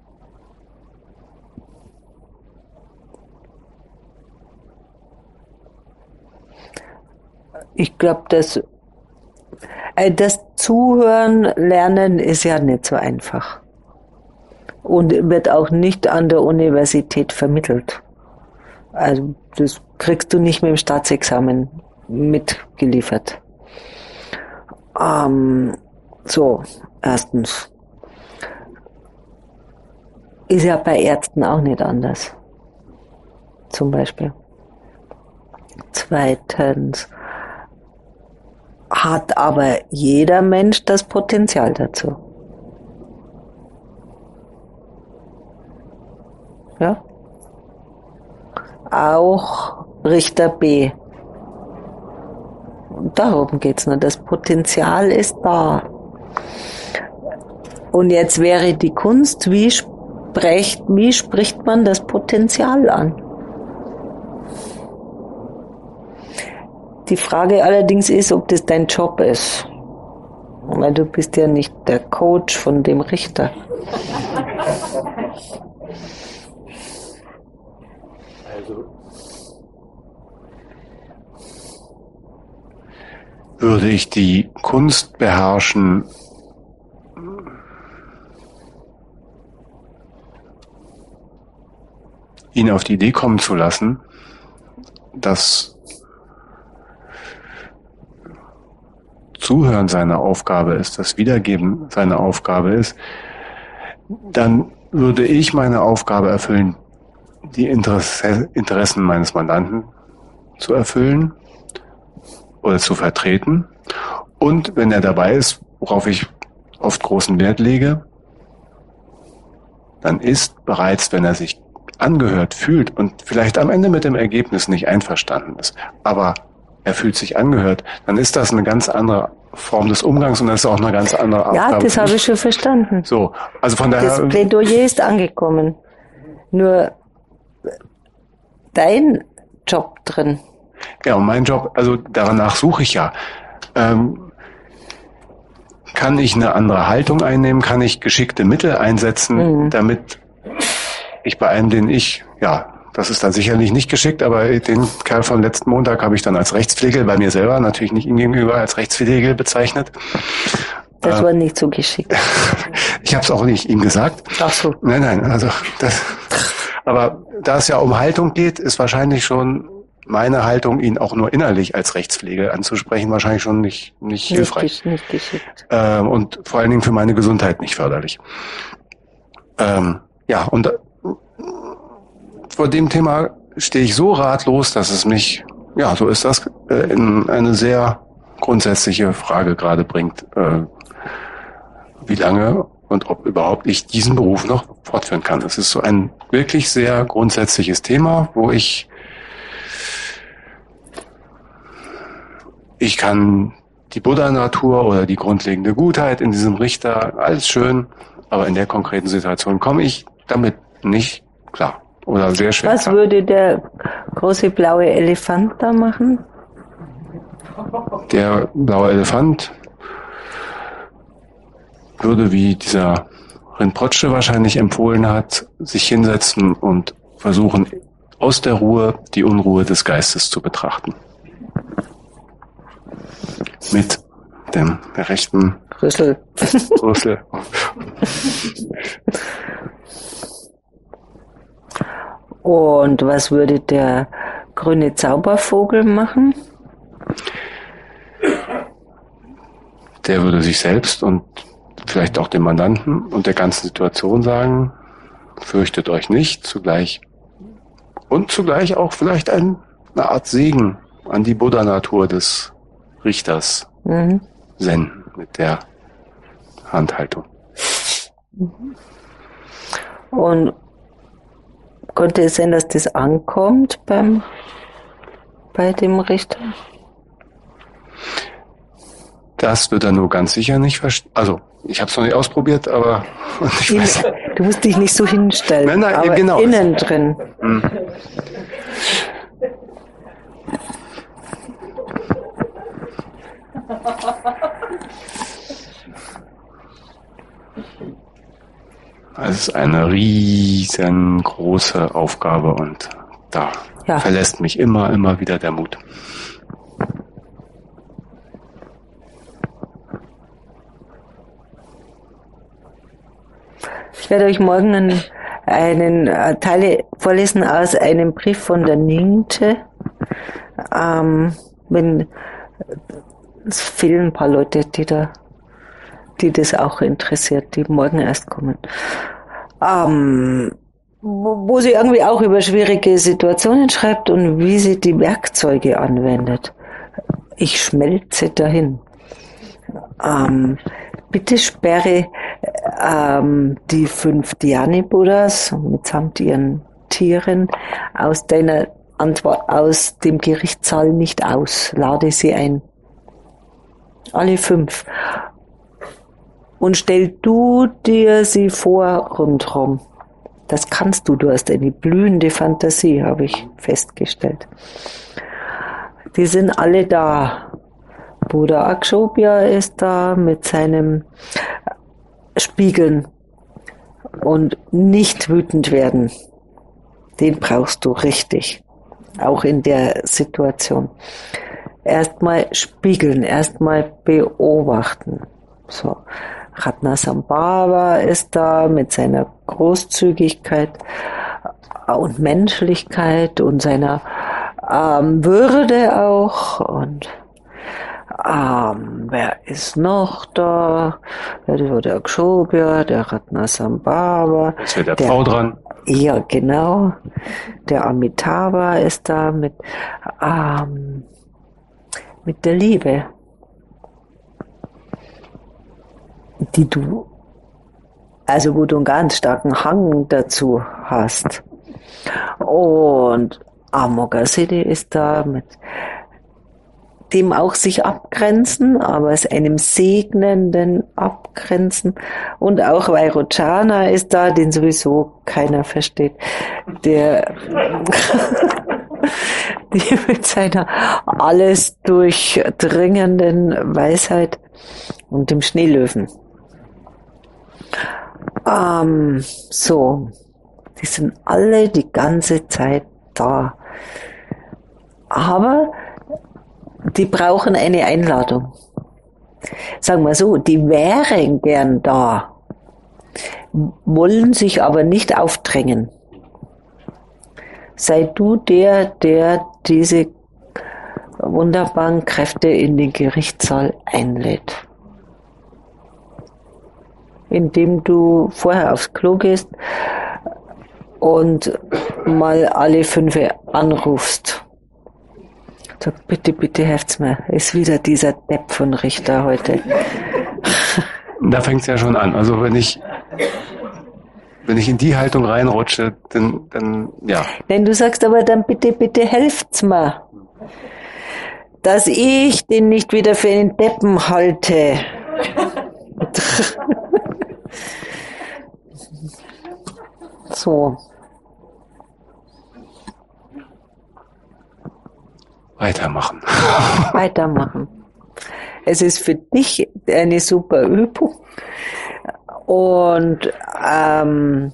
Speaker 1: Ich glaube, dass äh, das Zuhören, Lernen ist ja nicht so einfach. Und wird auch nicht an der Universität vermittelt. Also das kriegst du nicht mit dem Staatsexamen mitgeliefert. Ähm, so, erstens. Ist ja bei Ärzten auch nicht anders. Zum Beispiel. Zweitens. Hat aber jeder Mensch das Potenzial dazu. Ja? Auch Richter B. Und darum geht's nur. Das Potenzial ist da. Und jetzt wäre die Kunst, wie spricht, wie spricht man das Potenzial an? Die Frage allerdings ist, ob das dein Job ist. Weil du bist ja nicht der Coach von dem Richter.
Speaker 5: Also würde ich die Kunst beherrschen, ihn auf die Idee kommen zu lassen, dass Zuhören seine Aufgabe ist, das Wiedergeben seine Aufgabe ist, dann würde ich meine Aufgabe erfüllen, die Interesse, Interessen meines Mandanten zu erfüllen oder zu vertreten. Und wenn er dabei ist, worauf ich oft großen Wert lege, dann ist bereits, wenn er sich angehört fühlt und vielleicht am Ende mit dem Ergebnis nicht einverstanden ist, aber er fühlt sich angehört, dann ist das eine ganz andere Form des Umgangs und das ist auch eine ganz andere Aufgabe.
Speaker 1: Ja, das habe ich schon verstanden.
Speaker 5: So, also von daher.
Speaker 1: Das Plädoyer ist angekommen. Nur dein Job drin.
Speaker 5: Ja, und mein Job, also danach suche ich ja. Ähm, kann ich eine andere Haltung einnehmen? Kann ich geschickte Mittel einsetzen, mhm. damit ich bei einem, den ich, ja, das ist dann sicherlich nicht geschickt, aber den Kerl vom letzten Montag habe ich dann als Rechtsflegel bei mir selber, natürlich nicht ihm gegenüber, als Rechtsflegel bezeichnet.
Speaker 1: Das äh, war nicht so geschickt.
Speaker 5: Ich habe es auch nicht ihm gesagt.
Speaker 1: Ach so.
Speaker 5: Nein, nein, also das. Aber da es ja um Haltung geht, ist wahrscheinlich schon meine Haltung, ihn auch nur innerlich als Rechtspflege anzusprechen, wahrscheinlich schon nicht nicht, nicht hilfreich.
Speaker 1: Nicht geschickt.
Speaker 5: Ähm, und vor allen Dingen für meine Gesundheit nicht förderlich. Ähm, ja, und vor dem Thema stehe ich so ratlos, dass es mich, ja, so ist das, äh, in eine sehr grundsätzliche Frage gerade bringt, äh, wie lange und ob überhaupt ich diesen Beruf noch fortführen kann. Es ist so ein wirklich sehr grundsätzliches Thema, wo ich ich kann die Buddha-Natur oder die grundlegende Gutheit in diesem Richter, alles schön, aber in der konkreten Situation komme ich damit nicht klar. Oder sehr schwer.
Speaker 1: Was klar. Würde der große blaue Elefant da machen?
Speaker 5: Der blaue Elefant würde, wie dieser Rinpoche wahrscheinlich empfohlen hat, sich hinsetzen und versuchen, aus der Ruhe die Unruhe des Geistes zu betrachten. Mit dem rechten
Speaker 1: Rüssel.
Speaker 5: Rüssel.
Speaker 1: Und was würde der grüne Zaubervogel machen?
Speaker 5: Der würde sich selbst und vielleicht auch dem Mandanten und der ganzen Situation sagen, fürchtet euch nicht, zugleich und zugleich auch vielleicht ein, eine Art Segen an die Buddha-Natur des Richters mhm. senden mit der Handhaltung.
Speaker 1: Und konnte es sein, dass das ankommt beim bei dem Richter?
Speaker 5: Das wird er nur ganz sicher nicht verstehen. Also, ich habe es noch nicht ausprobiert, aber ich
Speaker 1: In,
Speaker 5: weiß.
Speaker 1: Du musst dich nicht so hinstellen.
Speaker 5: Nein, nein,
Speaker 1: aber
Speaker 5: genau.
Speaker 1: Innen drin. Hm.
Speaker 5: Es ist eine riesengroße Aufgabe und da ja. verlässt mich immer, immer wieder der Mut.
Speaker 1: Ich werde euch morgen einen, einen äh, Teile vorlesen aus einem Brief von der Ningte. Ähm, wenn, es fehlen ein paar Leute, die da, die das auch interessiert, die morgen erst kommen. Ähm, wo, wo sie irgendwie auch über schwierige Situationen schreibt und wie sie die Werkzeuge anwendet. Ich schmelze dahin. Ähm, bitte sperre ähm, die fünf Dhyani-Buddhas mitsamt ihren Tieren aus deiner Antwort, aus dem Gerichtssaal nicht aus. Lade sie ein. Alle fünf. Und stell du dir sie vor rundherum. Das kannst du, du hast eine blühende Fantasie, habe ich festgestellt. Die sind alle da. Bruder Akshobhya ist da mit seinem Spiegeln und nicht wütend werden. Den brauchst du richtig, auch in der Situation. Erstmal spiegeln, erstmal beobachten. So, Ratnasambhava ist da mit seiner Großzügigkeit und Menschlichkeit und seiner ähm, Würde auch. Und ähm, wer ist noch da? Ja, das war der Akshobhya, der Ratnasambhava.
Speaker 5: Ist ja der, der Frau dran.
Speaker 1: Ja, genau. Der Amitabha ist da mit, ähm, mit der Liebe, die du, also wo du einen ganz starken Hang dazu hast. Und Amoghasiddhi ist da mit dem auch sich abgrenzen, aber es einem segnenden Abgrenzen. Und auch Vairocana ist da, den sowieso keiner versteht, der die mit seiner alles durchdringenden Weisheit und dem Schneelöwen. Ähm, so, die sind alle die ganze Zeit da. Aber die brauchen eine Einladung. Sagen wir so, die wären gern da, wollen sich aber nicht aufdrängen. Sei du der, der diese wunderbaren Kräfte in den Gerichtssaal einlädt. Indem du vorher aufs Klo gehst und mal alle fünf anrufst. Sag, bitte, bitte helft's mir. Ist wieder dieser Depp von Richter heute.
Speaker 5: Da fängt's ja schon an. Also wenn ich wenn ich in die Haltung reinrutsche, dann, dann ja.
Speaker 1: Denn du sagst aber dann bitte, bitte helft's mir. Dass ich den nicht wieder für einen Deppen halte. So.
Speaker 5: Weitermachen.
Speaker 1: Weitermachen. Es ist für dich eine super Übung. Und, ähm,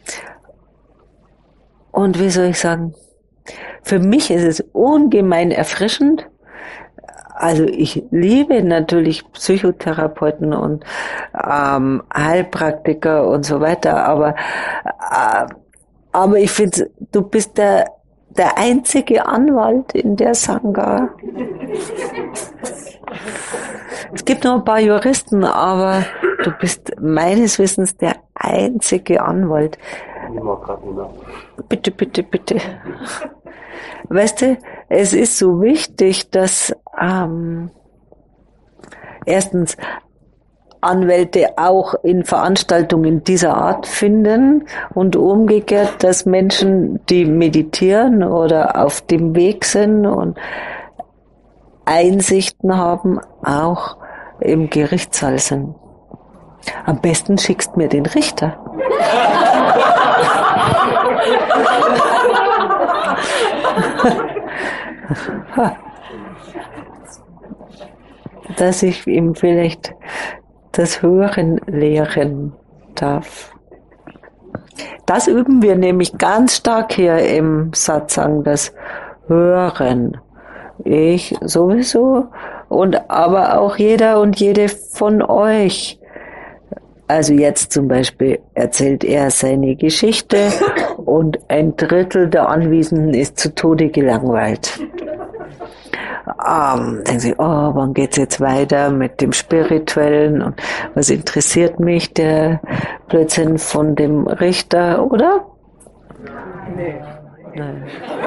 Speaker 1: und wie soll ich sagen, für mich ist es ungemein erfrischend. Also ich liebe natürlich Psychotherapeuten und ähm, Heilpraktiker und so weiter, aber, äh, aber ich finde, du bist der der einzige Anwalt in der Sangha. Es gibt noch ein paar Juristen, aber du bist meines Wissens der einzige Anwalt. Bitte, bitte, bitte. Weißt du, es ist so wichtig, dass ähm, erstens Anwälte auch in Veranstaltungen dieser Art finden und umgekehrt, dass Menschen, die meditieren oder auf dem Weg sind und Einsichten haben, auch im Gerichtssaal sind. Am besten schickst mir den Richter. Dass ich ihm vielleicht das Hören lehren darf. Das üben wir nämlich ganz stark hier im Satsang, das Hören. Ich sowieso und aber auch jeder und jede von euch. Also jetzt zum Beispiel erzählt er seine Geschichte und ein Drittel der Anwesenden ist zu Tode gelangweilt. Ähm, denken Sie, oh, wann geht's jetzt weiter mit dem Spirituellen und was interessiert mich der Blödsinn von dem Richter, oder? Nee. Nein.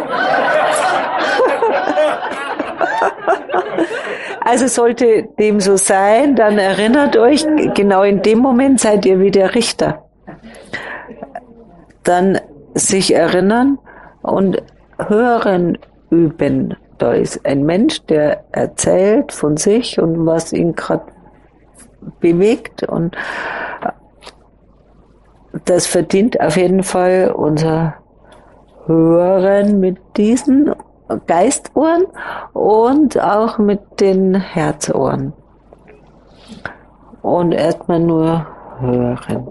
Speaker 1: Also sollte dem so sein, dann erinnert euch, genau in dem Moment seid ihr wie der Richter. Dann sich erinnern und hören üben. Da ist ein Mensch, der erzählt von sich und was ihn gerade bewegt und das verdient auf jeden Fall unser Hören mit diesen Geistohren und auch mit den Herzohren. Und erstmal nur hören.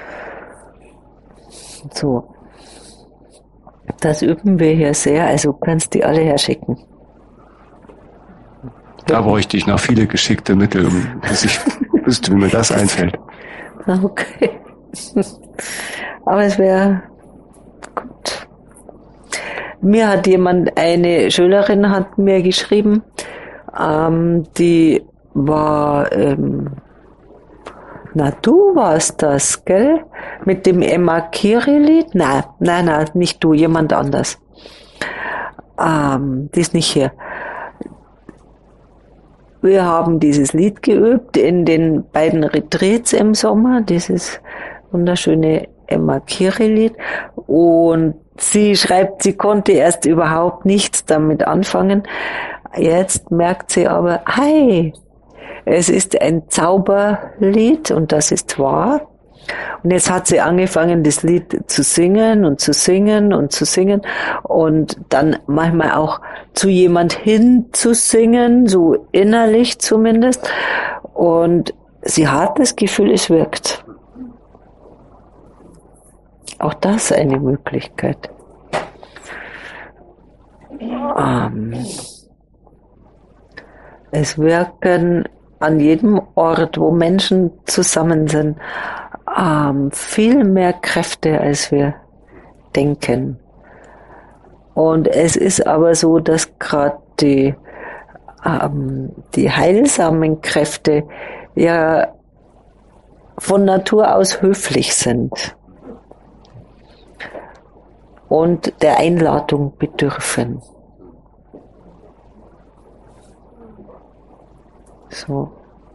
Speaker 1: So. Das üben wir hier sehr, also kannst die alle herschicken.
Speaker 5: Da bräuchte ich noch viele geschickte Mittel, bis ich wüsste, wie mir das einfällt.
Speaker 1: Okay. Aber es wäre gut. Mir hat jemand, eine Schülerin hat mir geschrieben, ähm, die war, ähm, na du warst das, gell? Mit dem Emma Kiri-Lied? Nein, nein, nein, nicht du, jemand anders. Ähm, die ist nicht hier. Wir haben dieses Lied geübt in den beiden Retreats im Sommer, dieses wunderschöne Emma Kiri-Lied. Und sie schreibt, sie konnte erst überhaupt nichts damit anfangen. Jetzt merkt sie aber, hey, es ist ein Zauberlied und das ist wahr. Und jetzt hat sie angefangen, das Lied zu singen und zu singen und zu singen und dann manchmal auch zu jemand hin zu singen, so innerlich zumindest. Und sie hat das Gefühl, es wirkt. Auch das eine Möglichkeit. Ähm, es wirken an jedem Ort, wo Menschen zusammen sind, ähm, viel mehr Kräfte, als wir denken. Und es ist aber so, dass gerade die, ähm, die heilsamen Kräfte ja von Natur aus höflich sind und der Einladung bedürfen. So.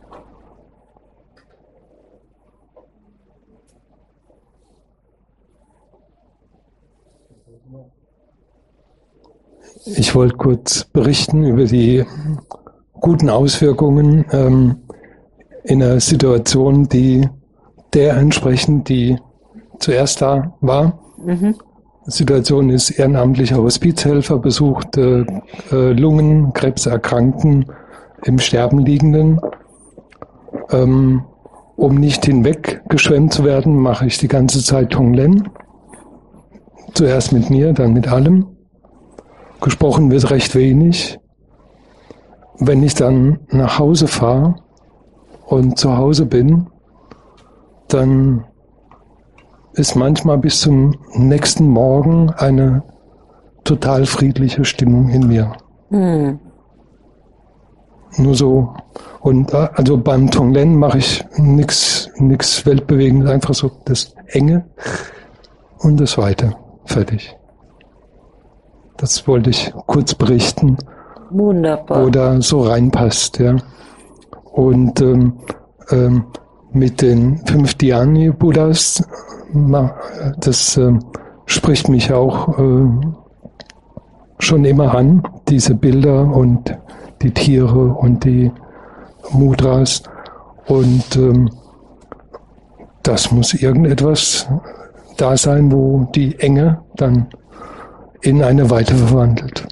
Speaker 6: Ich wollte kurz berichten über die guten Auswirkungen ähm, in einer Situation, die der entsprechend, die zuerst da war. Mhm. Die Situation ist ehrenamtlicher Hospizhelfer, besucht äh, äh, Lungenkrebserkrankten im Sterben liegenden. Ähm, um nicht hinweggeschwemmt zu werden, mache ich die ganze Zeit Tonglen. Zuerst mit mir, dann mit allem. Gesprochen wird recht wenig. Wenn ich dann nach Hause fahre und zu Hause bin, dann ist manchmal bis zum nächsten Morgen eine total friedliche Stimmung in mir. Mhm. Nur so. Und also beim Tonglen mache ich nichts nix Weltbewegendes, einfach so das Enge und das Weite. Fertig. Das wollte ich kurz berichten.
Speaker 1: Wunderbar.
Speaker 6: Wo da so reinpasst, ja. Und ähm, ähm, mit den fünf Dhyani-Buddhas, das äh, spricht mich auch äh, schon immer an, diese Bilder und die Tiere und die Mudras. Und ähm, das muss irgendetwas da sein, wo die Enge dann in eine Weite verwandelt.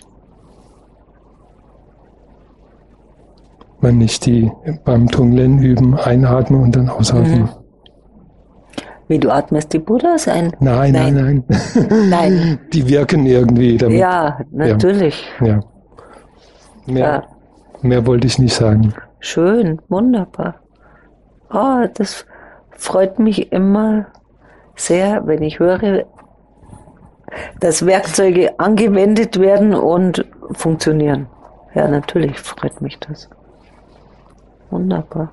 Speaker 6: Wenn ich die beim Tonglen üben einatme und dann ausatme. Mhm.
Speaker 1: Wie, du atmest die Buddhas ein?
Speaker 6: Nein, nein, nein. Nein. Nein. Die wirken irgendwie damit.
Speaker 1: Ja, natürlich.
Speaker 6: Ja. ja. Mehr, ja. mehr wollte ich nicht sagen.
Speaker 1: Schön, wunderbar. Oh, das freut mich immer sehr, wenn ich höre, dass Werkzeuge angewendet werden und funktionieren. Ja, natürlich freut mich das. Wunderbar.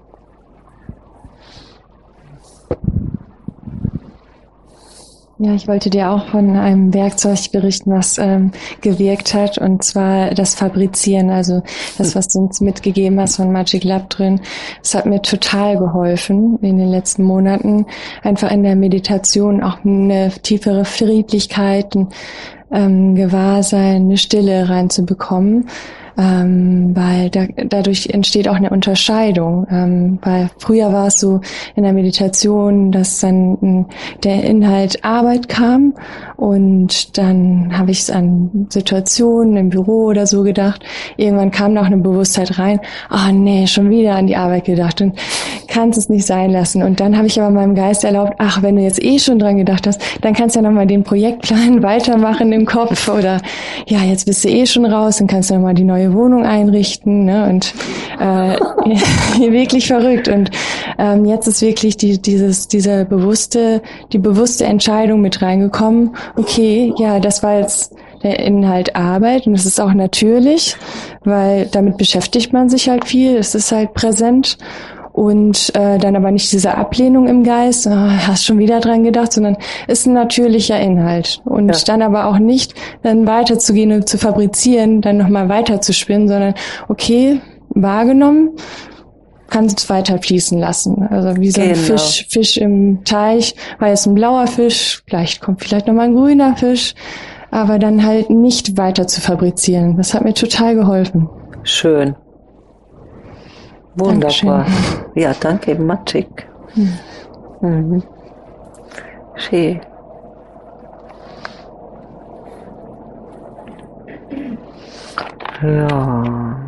Speaker 4: Ja, ich wollte dir auch von einem Werkzeug berichten, was ähm, gewirkt hat, und zwar das Fabrizieren, also das, was du uns mitgegeben hast von Magic Lab drin. Das hat mir total geholfen in den letzten Monaten, einfach in der Meditation auch eine tiefere Friedlichkeit, ein ähm, Gewahrsein, eine Stille reinzubekommen.
Speaker 7: ähm, weil da, dadurch entsteht auch eine Unterscheidung, ähm, weil früher war es so in der Meditation, dass dann m, der Inhalt Arbeit kam und dann habe ich an Situationen im Büro oder so gedacht. Irgendwann kam noch eine Bewusstheit rein, ah oh, nee, schon wieder an die Arbeit gedacht und kannst es nicht sein lassen. Und dann habe ich aber meinem Geist erlaubt, ach, wenn du jetzt eh schon dran gedacht hast, dann kannst du ja nochmal den Projektplan weitermachen im Kopf oder ja, jetzt bist du eh schon raus, dann kannst du nochmal die neue Wohnung einrichten, ne? Und äh, wirklich verrückt. Und ähm, jetzt ist wirklich die, dieses, diese bewusste, die bewusste Entscheidung mit reingekommen. Okay, ja, das war jetzt der Inhalt Arbeit und das ist auch natürlich, weil damit beschäftigt man sich halt viel, es ist halt präsent. Und äh, dann aber nicht diese Ablehnung im Geist, oh, hast schon wieder dran gedacht, sondern ist ein natürlicher Inhalt. Und ja. Dann aber auch nicht dann weiterzugehen und zu fabrizieren, dann nochmal weiter zu spinnen, sondern okay, wahrgenommen, kannst es weiter fließen lassen. Also wie so ein genau. Fisch, Fisch im Teich, war jetzt ein blauer Fisch, gleich kommt vielleicht nochmal ein grüner Fisch, aber dann halt nicht weiter zu fabrizieren. Das hat mir total geholfen.
Speaker 1: Schön. Wunderbar. Dankeschön. Ja, danke, Magic. Hm. Mhm. Schön. Ja.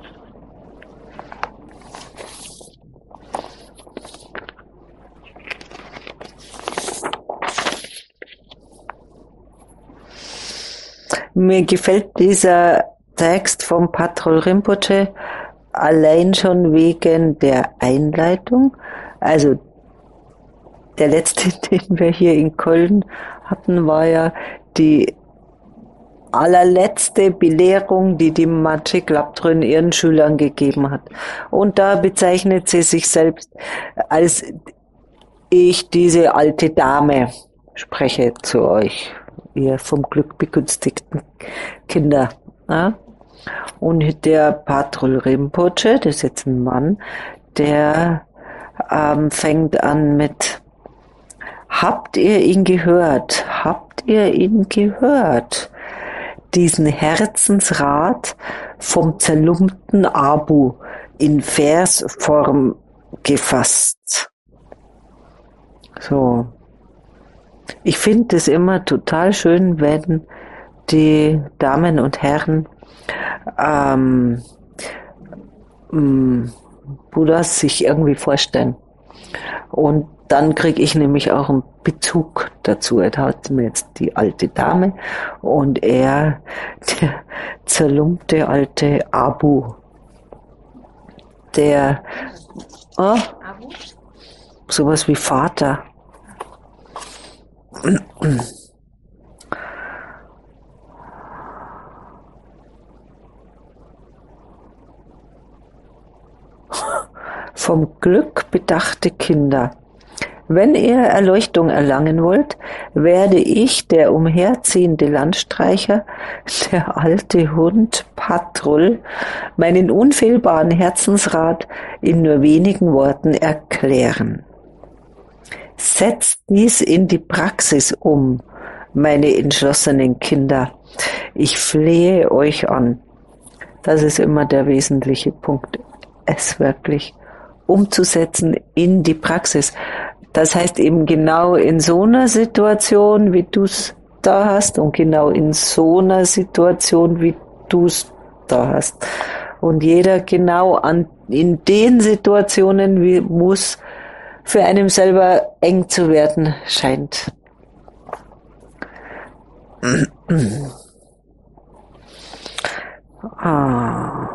Speaker 1: Mir gefällt dieser Text vom Patrul Rinpoche allein schon wegen der Einleitung. Also der letzte, den wir hier in Köln hatten, war ja die allerletzte Belehrung, die die Magic Labtrön ihren Schülern gegeben hat. Und da bezeichnet sie sich selbst als ich, diese alte Dame, spreche zu euch, ihr vom Glück begünstigten Kinder. Ja? Und der Patrul Rinpoche, das ist jetzt ein Mann, der ähm, fängt an mit Habt ihr ihn gehört? Habt ihr ihn gehört? Diesen Herzensrat vom zerlumpten Abu in Versform gefasst. So. Ich finde es immer total schön, wenn die Damen und Herren ähm, ähm, Buddhas sich irgendwie vorstellen. Und dann kriege ich nämlich auch einen Bezug dazu. Er hat mir jetzt die alte Dame und er, der zerlumpte alte Abu. Der, oh, sowas wie Vater. Vom Glück bedachte Kinder. Wenn ihr Erleuchtung erlangen wollt, werde ich, der umherziehende Landstreicher, der alte Hund Patrul, meinen unfehlbaren Herzensrat in nur wenigen Worten erklären. Setzt dies in die Praxis um, meine entschlossenen Kinder. Ich flehe euch an. Das ist immer der wesentliche Punkt, es wirklich umzusetzen in die Praxis. Das heißt eben genau in so einer Situation, wie du es da hast und genau in so einer Situation, wie du es da hast. Und jeder genau an, in den Situationen, wie muss für einen selber eng zu werden scheint. ah.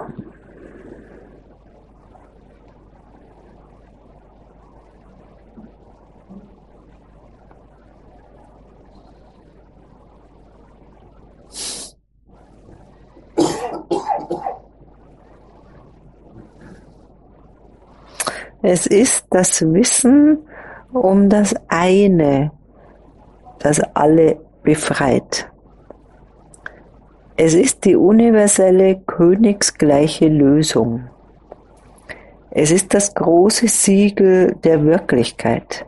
Speaker 1: Es ist das Wissen um das eine, das alle befreit. Es ist die universelle königsgleiche Lösung. Es ist das große Siegel der Wirklichkeit.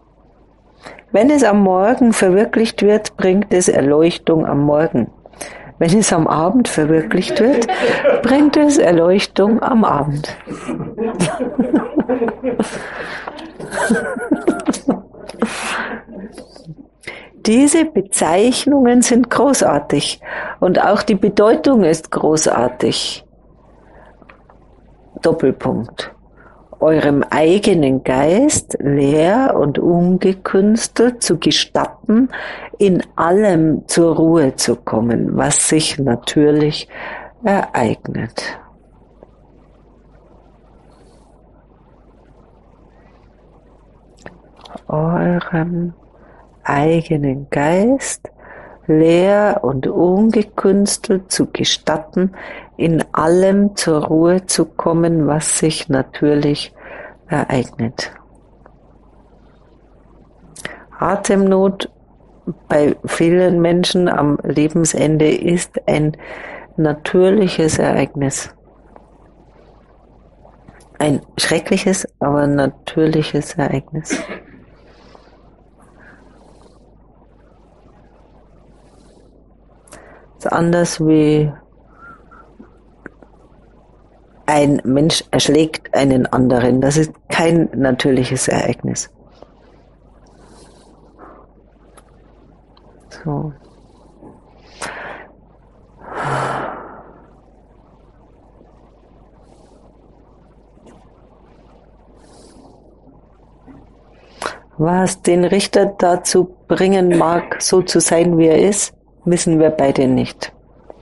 Speaker 1: Wenn es am Morgen verwirklicht wird, bringt es Erleuchtung am Morgen. Wenn es am Abend verwirklicht wird, bringt es Erleuchtung am Abend. Diese Bezeichnungen sind großartig und auch die Bedeutung ist großartig. Doppelpunkt. Eurem eigenen Geist leer und ungekünstelt zu gestatten, in allem zur Ruhe zu kommen, was sich natürlich ereignet. Eurem eigenen Geist leer und ungekünstelt zu gestatten, in allem zur Ruhe zu kommen, was sich natürlich ereignet. Atemnot bei vielen Menschen am Lebensende ist ein natürliches Ereignis. Ein schreckliches, aber natürliches Ereignis. Das ist anders wie ein Mensch erschlägt einen anderen. Das ist kein natürliches Ereignis. So. Was den Richter dazu bringen mag, so zu sein, wie er ist, wissen wir beide nicht.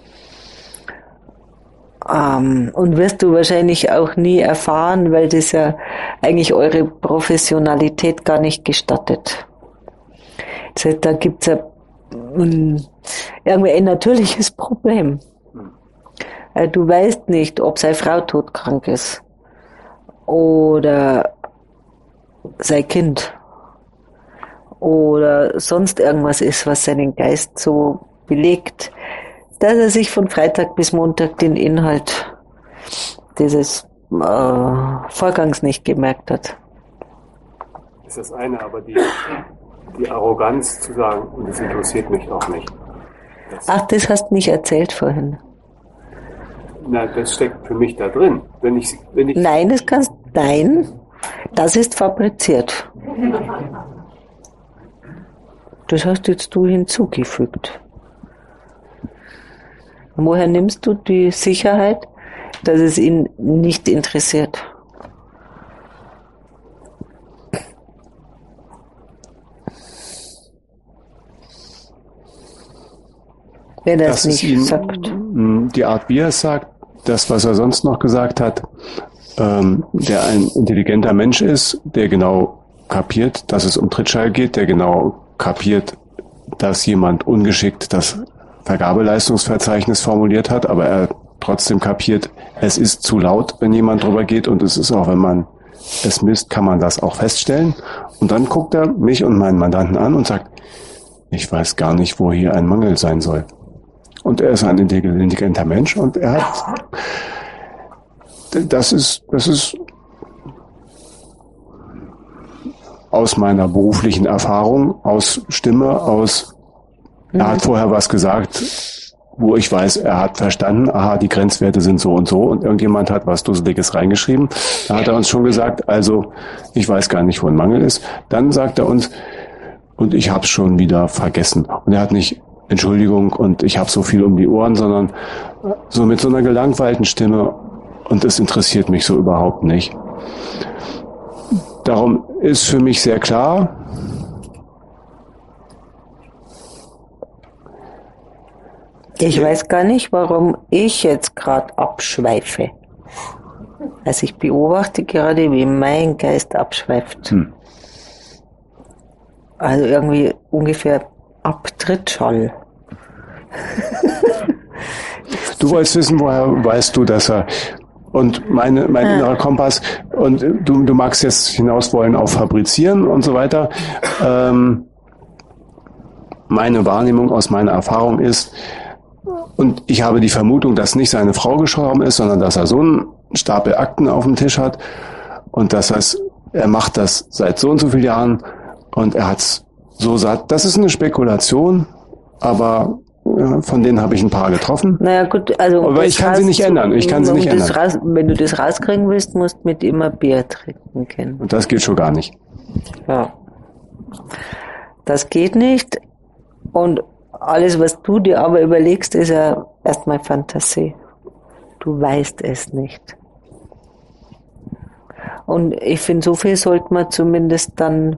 Speaker 1: Ähm, und wirst du wahrscheinlich auch nie erfahren, weil das ja eigentlich eure Professionalität gar nicht gestattet. Das heißt, da gibt's ja um, irgendwie ein natürliches Problem. Äh, du weißt nicht, ob seine Frau todkrank ist oder sein Kind oder sonst irgendwas ist, was seinen Geist so belegt, dass er sich von Freitag bis Montag den Inhalt dieses äh, Vorgangs nicht gemerkt hat.
Speaker 5: Das ist das eine, aber die, die Arroganz zu sagen, und das interessiert mich auch nicht. Das
Speaker 1: Ach, das hast du nicht erzählt vorhin.
Speaker 5: Na, das steckt für mich da drin. Wenn ich, wenn ich
Speaker 1: Nein, das kannst, nein, das ist fabriziert. Das hast jetzt du hinzugefügt. Woher nimmst du die Sicherheit, dass es ihn nicht interessiert? Wenn er es nicht
Speaker 5: ihn,
Speaker 1: sagt.
Speaker 5: Die Art, wie er es sagt, das, was er sonst noch gesagt hat, ähm, der ein intelligenter Mensch ist, der genau kapiert, dass es um Trittschall geht, der genau kapiert, dass jemand ungeschickt das Vergabeleistungsverzeichnis formuliert hat, aber er trotzdem kapiert, es ist zu laut, wenn jemand drüber geht, und es ist auch, wenn man es misst, kann man das auch feststellen. Und dann guckt er mich und meinen Mandanten an und sagt, ich weiß gar nicht, wo hier ein Mangel sein soll. Und er ist ein intelligenter Mensch und er hat, das ist, das ist aus meiner beruflichen Erfahrung, aus Stimme, aus, er hat vorher was gesagt, wo ich weiß, er hat verstanden, aha, die Grenzwerte sind so und so, und irgendjemand hat was Dusseliges reingeschrieben. Da hat er uns schon gesagt, also ich weiß gar nicht, wo ein Mangel ist. Dann sagt er uns, und ich hab's schon wieder vergessen. Und er hat nicht Entschuldigung und ich habe so viel um die Ohren, sondern so mit so einer gelangweilten Stimme, und es interessiert mich so überhaupt nicht. Darum ist für mich sehr klar,
Speaker 1: ich weiß gar nicht, warum ich jetzt gerade abschweife. Also ich beobachte gerade, wie mein Geist abschweift. Hm. Also irgendwie ungefähr ab Trittschall.
Speaker 5: Du wolltest wissen, woher weißt du, dass er... Und meine, mein ja. innerer Kompass, und du, du magst jetzt hinaus wollen auf Fabrizieren und so weiter. Ähm, meine Wahrnehmung aus meiner Erfahrung ist, und ich habe die Vermutung, dass nicht seine Frau gestorben ist, sondern dass er so einen Stapel Akten auf dem Tisch hat und dass das, er macht das seit so und so vielen Jahren und er hat's so satt. Das ist eine Spekulation, aber Ja, von denen habe ich ein paar getroffen.
Speaker 1: Naja gut, also
Speaker 5: aber ich kann sie nicht ändern. Ich kann sie nicht ändern.
Speaker 1: Raus, wenn du das rauskriegen willst, musst du mit immer Bier trinken können.
Speaker 5: Und das geht schon gar nicht.
Speaker 1: Ja. Das geht nicht. Und alles, was du dir aber überlegst, ist ja erstmal Fantasie. Du weißt es nicht. Und ich finde, so viel sollte man zumindest dann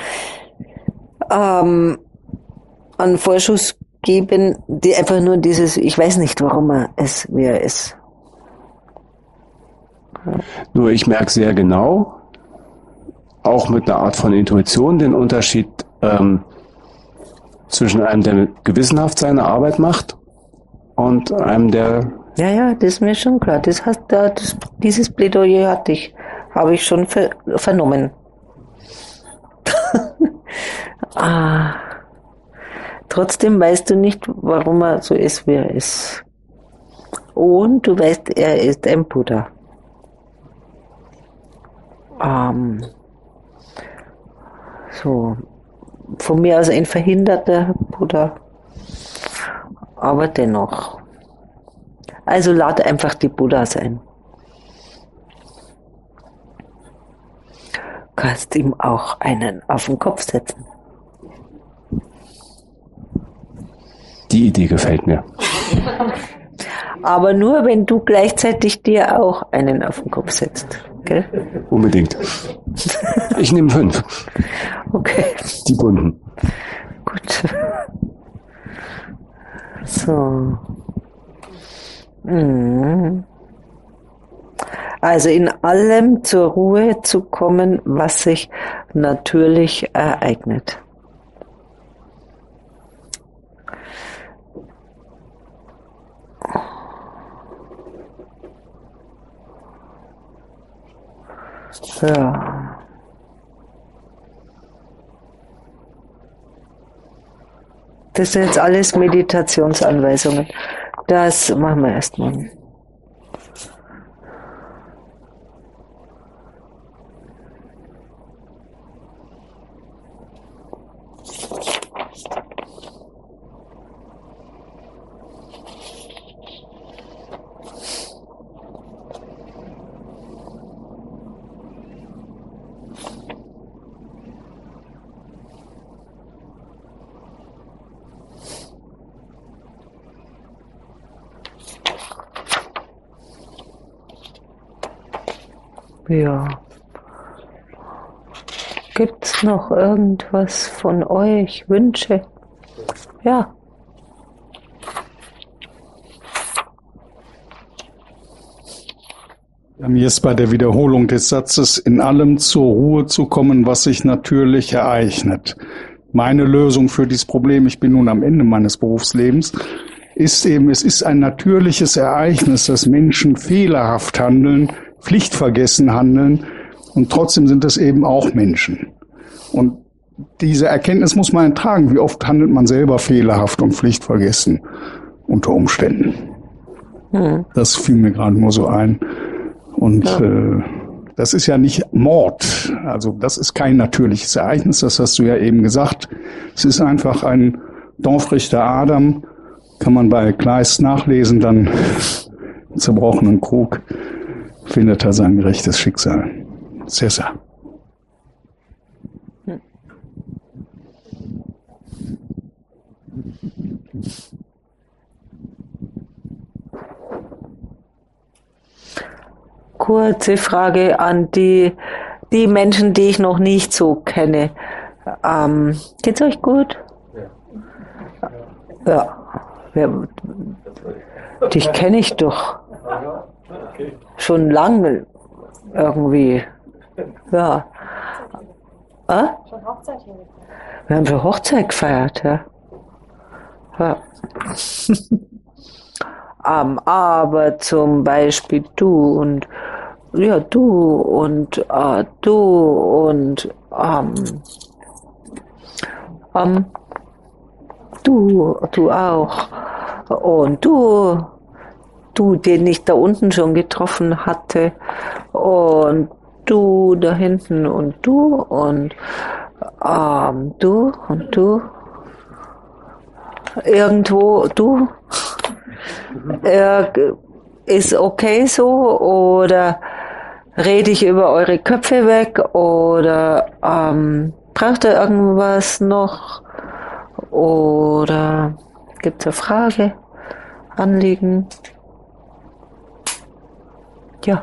Speaker 1: ähm, an Vorschuss geben, die einfach nur dieses, ich weiß nicht, warum er es, wie er ist.
Speaker 5: Ja. Nur ich merke sehr genau, auch mit einer Art von Intuition, den Unterschied ähm, zwischen einem, der gewissenhaft seine Arbeit macht und einem, der...
Speaker 1: Ja, ja, das ist mir schon klar. Das hast, das, dieses Plädoyer hatte ich, habe ich schon ver, vernommen. ah. Trotzdem weißt du nicht, warum er so ist, wie er ist. Und du weißt, er ist ein Buddha. Ähm, so, von mir aus ein verhinderter Buddha. Aber dennoch. Also lade einfach die Buddhas ein. Kannst ihm auch einen auf den Kopf setzen.
Speaker 5: Die Idee gefällt mir.
Speaker 1: Aber nur, wenn du gleichzeitig dir auch einen auf den Kopf setzt. Gell?
Speaker 5: Unbedingt. Ich nehme fünf.
Speaker 1: Okay.
Speaker 5: Die bunten.
Speaker 1: Gut. So. Also in allem zur Ruhe zu kommen, was sich natürlich ereignet. Ja. Das sind jetzt alles Meditationsanweisungen. Das machen wir erstmal. Ja. Gibt's noch irgendwas von euch? Wünsche? Ja.
Speaker 8: Mir ist bei der Wiederholung des Satzes, in allem zur Ruhe zu kommen, was sich natürlich ereignet. Meine Lösung für dieses Problem, ich bin nun am Ende meines Berufslebens, ist eben, es ist ein natürliches Ereignis, dass Menschen fehlerhaft handeln, pflichtvergessen handeln und trotzdem sind es eben auch Menschen. Und diese Erkenntnis muss man ertragen. Wie oft handelt man selber fehlerhaft und pflichtvergessen unter Umständen? Hm. Das fiel mir gerade nur so ein. Und ja. äh, das ist ja nicht Mord. Also das ist kein natürliches Ereignis, das hast du ja eben gesagt. Es ist einfach ein Dorfrichter Adam, kann man bei Kleist nachlesen, dann zerbrochenen Krug findet er sein gerechtes Schicksal. Cäsar. Hm.
Speaker 1: Kurze Frage an die, die Menschen, die ich noch nicht so kenne. Ähm, geht's euch gut? Ja. Ja. Ja. Dich kenne ich doch. Schon lange irgendwie. Ja. Ah? Schon Hochzeit hier gefeiert. Wir haben schon Hochzeit gefeiert, ja. Ja. um, aber zum Beispiel du und ja, du und uh, du und um, um, du, du auch. Und du, du, den ich da unten schon getroffen hatte. Und du da hinten und du und ähm, du und du. irgendwo, du, äh, ist okay so, oder rede ich über eure Köpfe weg, oder ähm, braucht ihr irgendwas noch, oder gibt es eine Frage, Anliegen? Ja.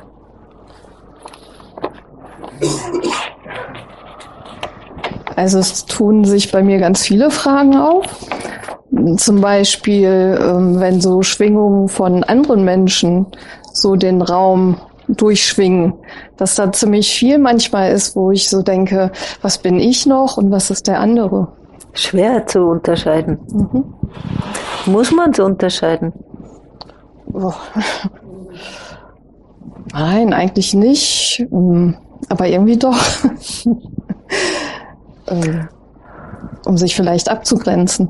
Speaker 9: Also es tun sich bei mir ganz viele Fragen auf. Zum Beispiel, wenn so Schwingungen von anderen Menschen so den Raum durchschwingen, dass da ziemlich viel manchmal ist, wo ich so denke, was bin ich noch und was ist der andere?
Speaker 1: Schwer zu unterscheiden. Mhm. Muss man es unterscheiden?
Speaker 9: Oh. Nein, eigentlich nicht. Aber irgendwie doch. Um sich vielleicht abzugrenzen.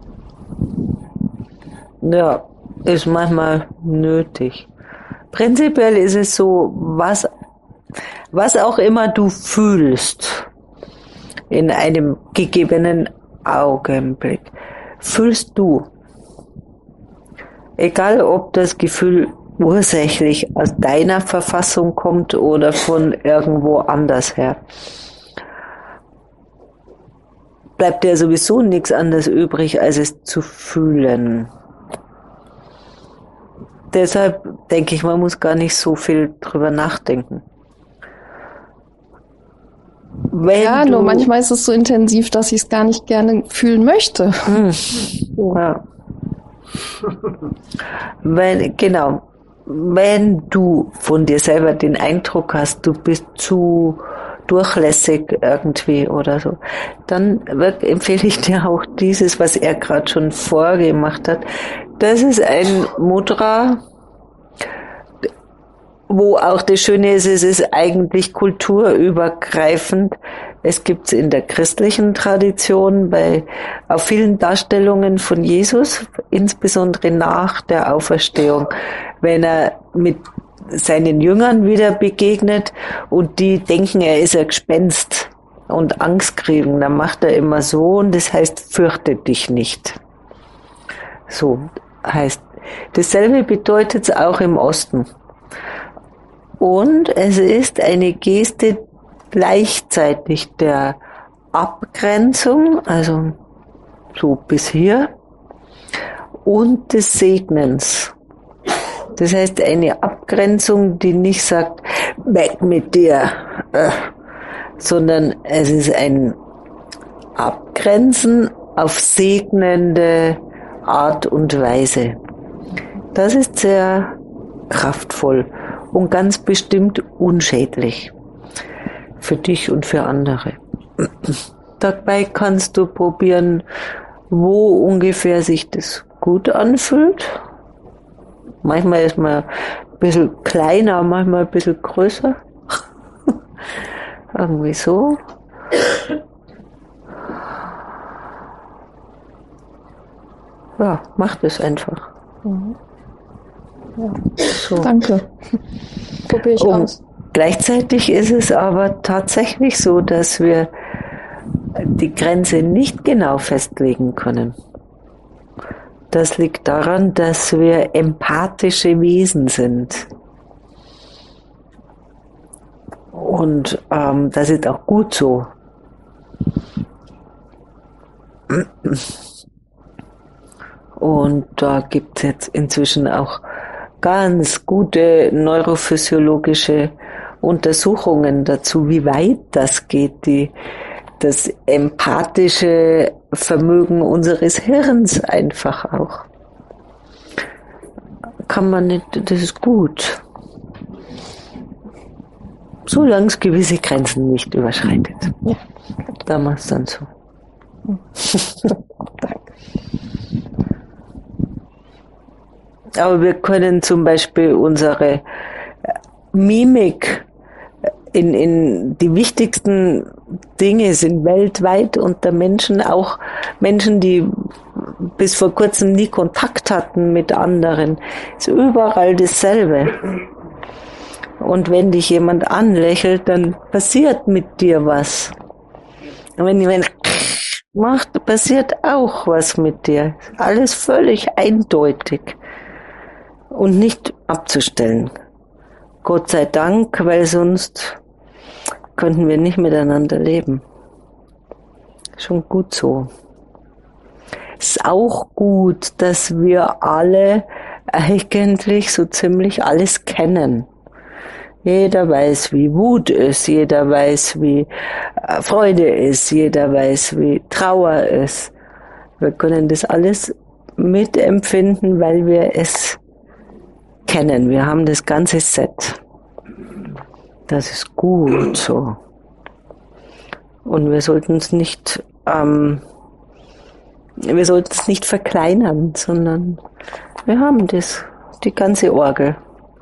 Speaker 1: Ja, ist manchmal nötig. Prinzipiell ist es so, was, was auch immer du fühlst in einem gegebenen Augenblick, fühlst du. Egal, ob das Gefühl ursächlich aus deiner Verfassung kommt oder von irgendwo anders her. Bleibt dir sowieso nichts anderes übrig, als es zu fühlen. Deshalb denke ich, man muss gar nicht so viel drüber nachdenken. Wenn
Speaker 9: ja, nur manchmal ist es so intensiv, dass ich es gar nicht gerne fühlen möchte. Hm.
Speaker 1: Ja. Wenn, genau. Wenn du von dir selber den Eindruck hast, du bist zu durchlässig irgendwie oder so, dann wird, empfehle ich dir auch dieses, was er gerade schon vorgemacht hat. Das ist ein Mudra, wo auch das Schöne ist, es ist eigentlich kulturübergreifend. Es gibt es in der christlichen Tradition, bei auf vielen Darstellungen von Jesus, insbesondere nach der Auferstehung, wenn er mit seinen Jüngern wieder begegnet und die denken, er ist ein Gespenst und Angst kriegen, dann macht er immer so und das heißt, fürchte dich nicht. So heißt, dasselbe bedeutet es auch im Osten. Und es ist eine Geste gleichzeitig der Abgrenzung, also so bis hier, und des Segnens. Das heißt, eine Abgrenzung, die nicht sagt, weg mit dir, äh, sondern es ist ein Abgrenzen auf segnende Art und Weise. Das ist sehr kraftvoll und ganz bestimmt unschädlich für dich und für andere. Dabei kannst du probieren, wo ungefähr sich das gut anfühlt. Manchmal ist man ein bisschen kleiner, manchmal ein bisschen größer. Irgendwie so. Ja, mach das einfach.
Speaker 9: Mhm. Ja. So. Danke. Probiere ich
Speaker 1: Und
Speaker 9: aus.
Speaker 1: Gleichzeitig ist es aber tatsächlich so, dass wir die Grenze nicht genau festlegen können. Das liegt daran, dass wir empathische Wesen sind. Und ähm, das ist auch gut so. Und da gibt es jetzt inzwischen auch ganz gute neurophysiologische Untersuchungen dazu, wie weit das geht, die, das empathische Vermögen unseres Hirns einfach auch. Kann man nicht, das ist gut. Solange es gewisse Grenzen nicht überschreitet. Ja. Da machst du dann so.
Speaker 9: Danke.
Speaker 1: Aber wir können zum Beispiel unsere Mimik in, in die wichtigsten Dinge sind weltweit unter Menschen, auch Menschen, die bis vor kurzem nie Kontakt hatten mit anderen, ist überall dasselbe. Und wenn dich jemand anlächelt, dann passiert mit dir was. Und wenn jemand macht, passiert auch was mit dir. Alles völlig eindeutig und nicht abzustellen. Gott sei Dank, weil sonst könnten wir nicht miteinander leben. Schon gut so. Es ist auch gut, dass wir alle eigentlich so ziemlich alles kennen. Jeder weiß, wie Wut ist, jeder weiß, wie Freude ist, jeder weiß, wie Trauer ist. Wir können das alles mitempfinden, weil wir es kennen. Wir haben das ganze Set. Das ist gut so. Und wir sollten es nicht, ähm, wir sollten es nicht verkleinern, sondern wir haben das, die ganze Orgel.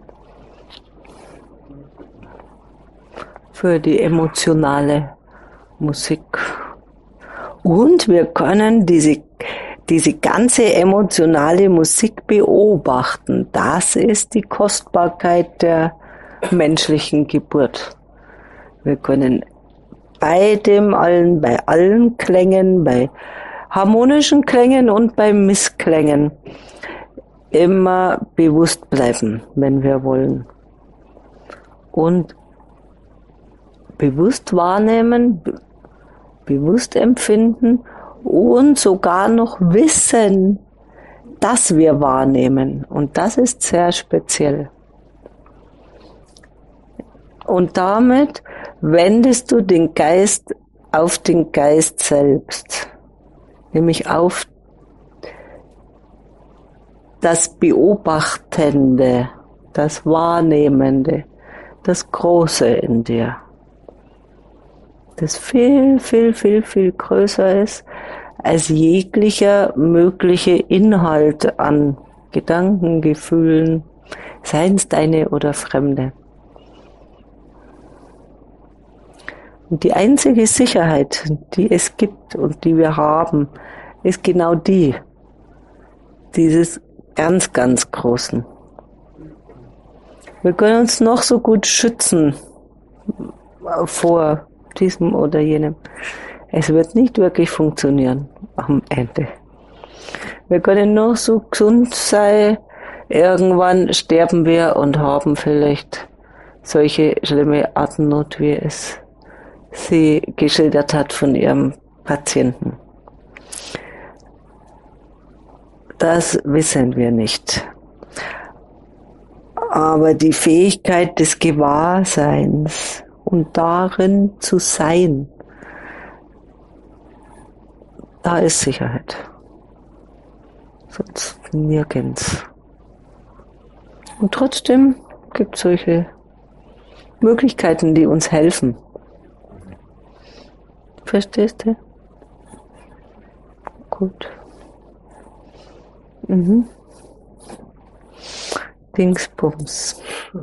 Speaker 1: Für die emotionale Musik. Und wir können diese, diese ganze emotionale Musik beobachten. Das ist die Kostbarkeit der menschlichen Geburt. Wir können bei dem allen, bei allen Klängen, bei harmonischen Klängen und bei Missklängen immer bewusst bleiben, wenn wir wollen. Und bewusst wahrnehmen, be- bewusst empfinden und sogar noch wissen, dass wir wahrnehmen. Und das ist sehr speziell. Und damit wendest du den Geist auf den Geist selbst, nämlich auf das Beobachtende, das Wahrnehmende, das Große in dir, das viel, viel, viel, viel größer ist als jeglicher mögliche Inhalt an Gedanken, Gefühlen, seien es deine oder fremde. Und die einzige Sicherheit, die es gibt und die wir haben, ist genau die, dieses ganz, ganz Großen. Wir können uns noch so gut schützen vor diesem oder jenem. Es wird nicht wirklich funktionieren am Ende. Wir können noch so gesund sein, irgendwann sterben wir und haben vielleicht solche schlimme Atemnot, wie es sie geschildert hat von ihrem Patienten. Das wissen wir nicht. Aber die Fähigkeit des Gewahrseins und darin zu sein, da ist Sicherheit. Sonst nirgends. Und trotzdem gibt es solche Möglichkeiten, die uns helfen. Verstehst du? Gut. Mhm. Dingsbums.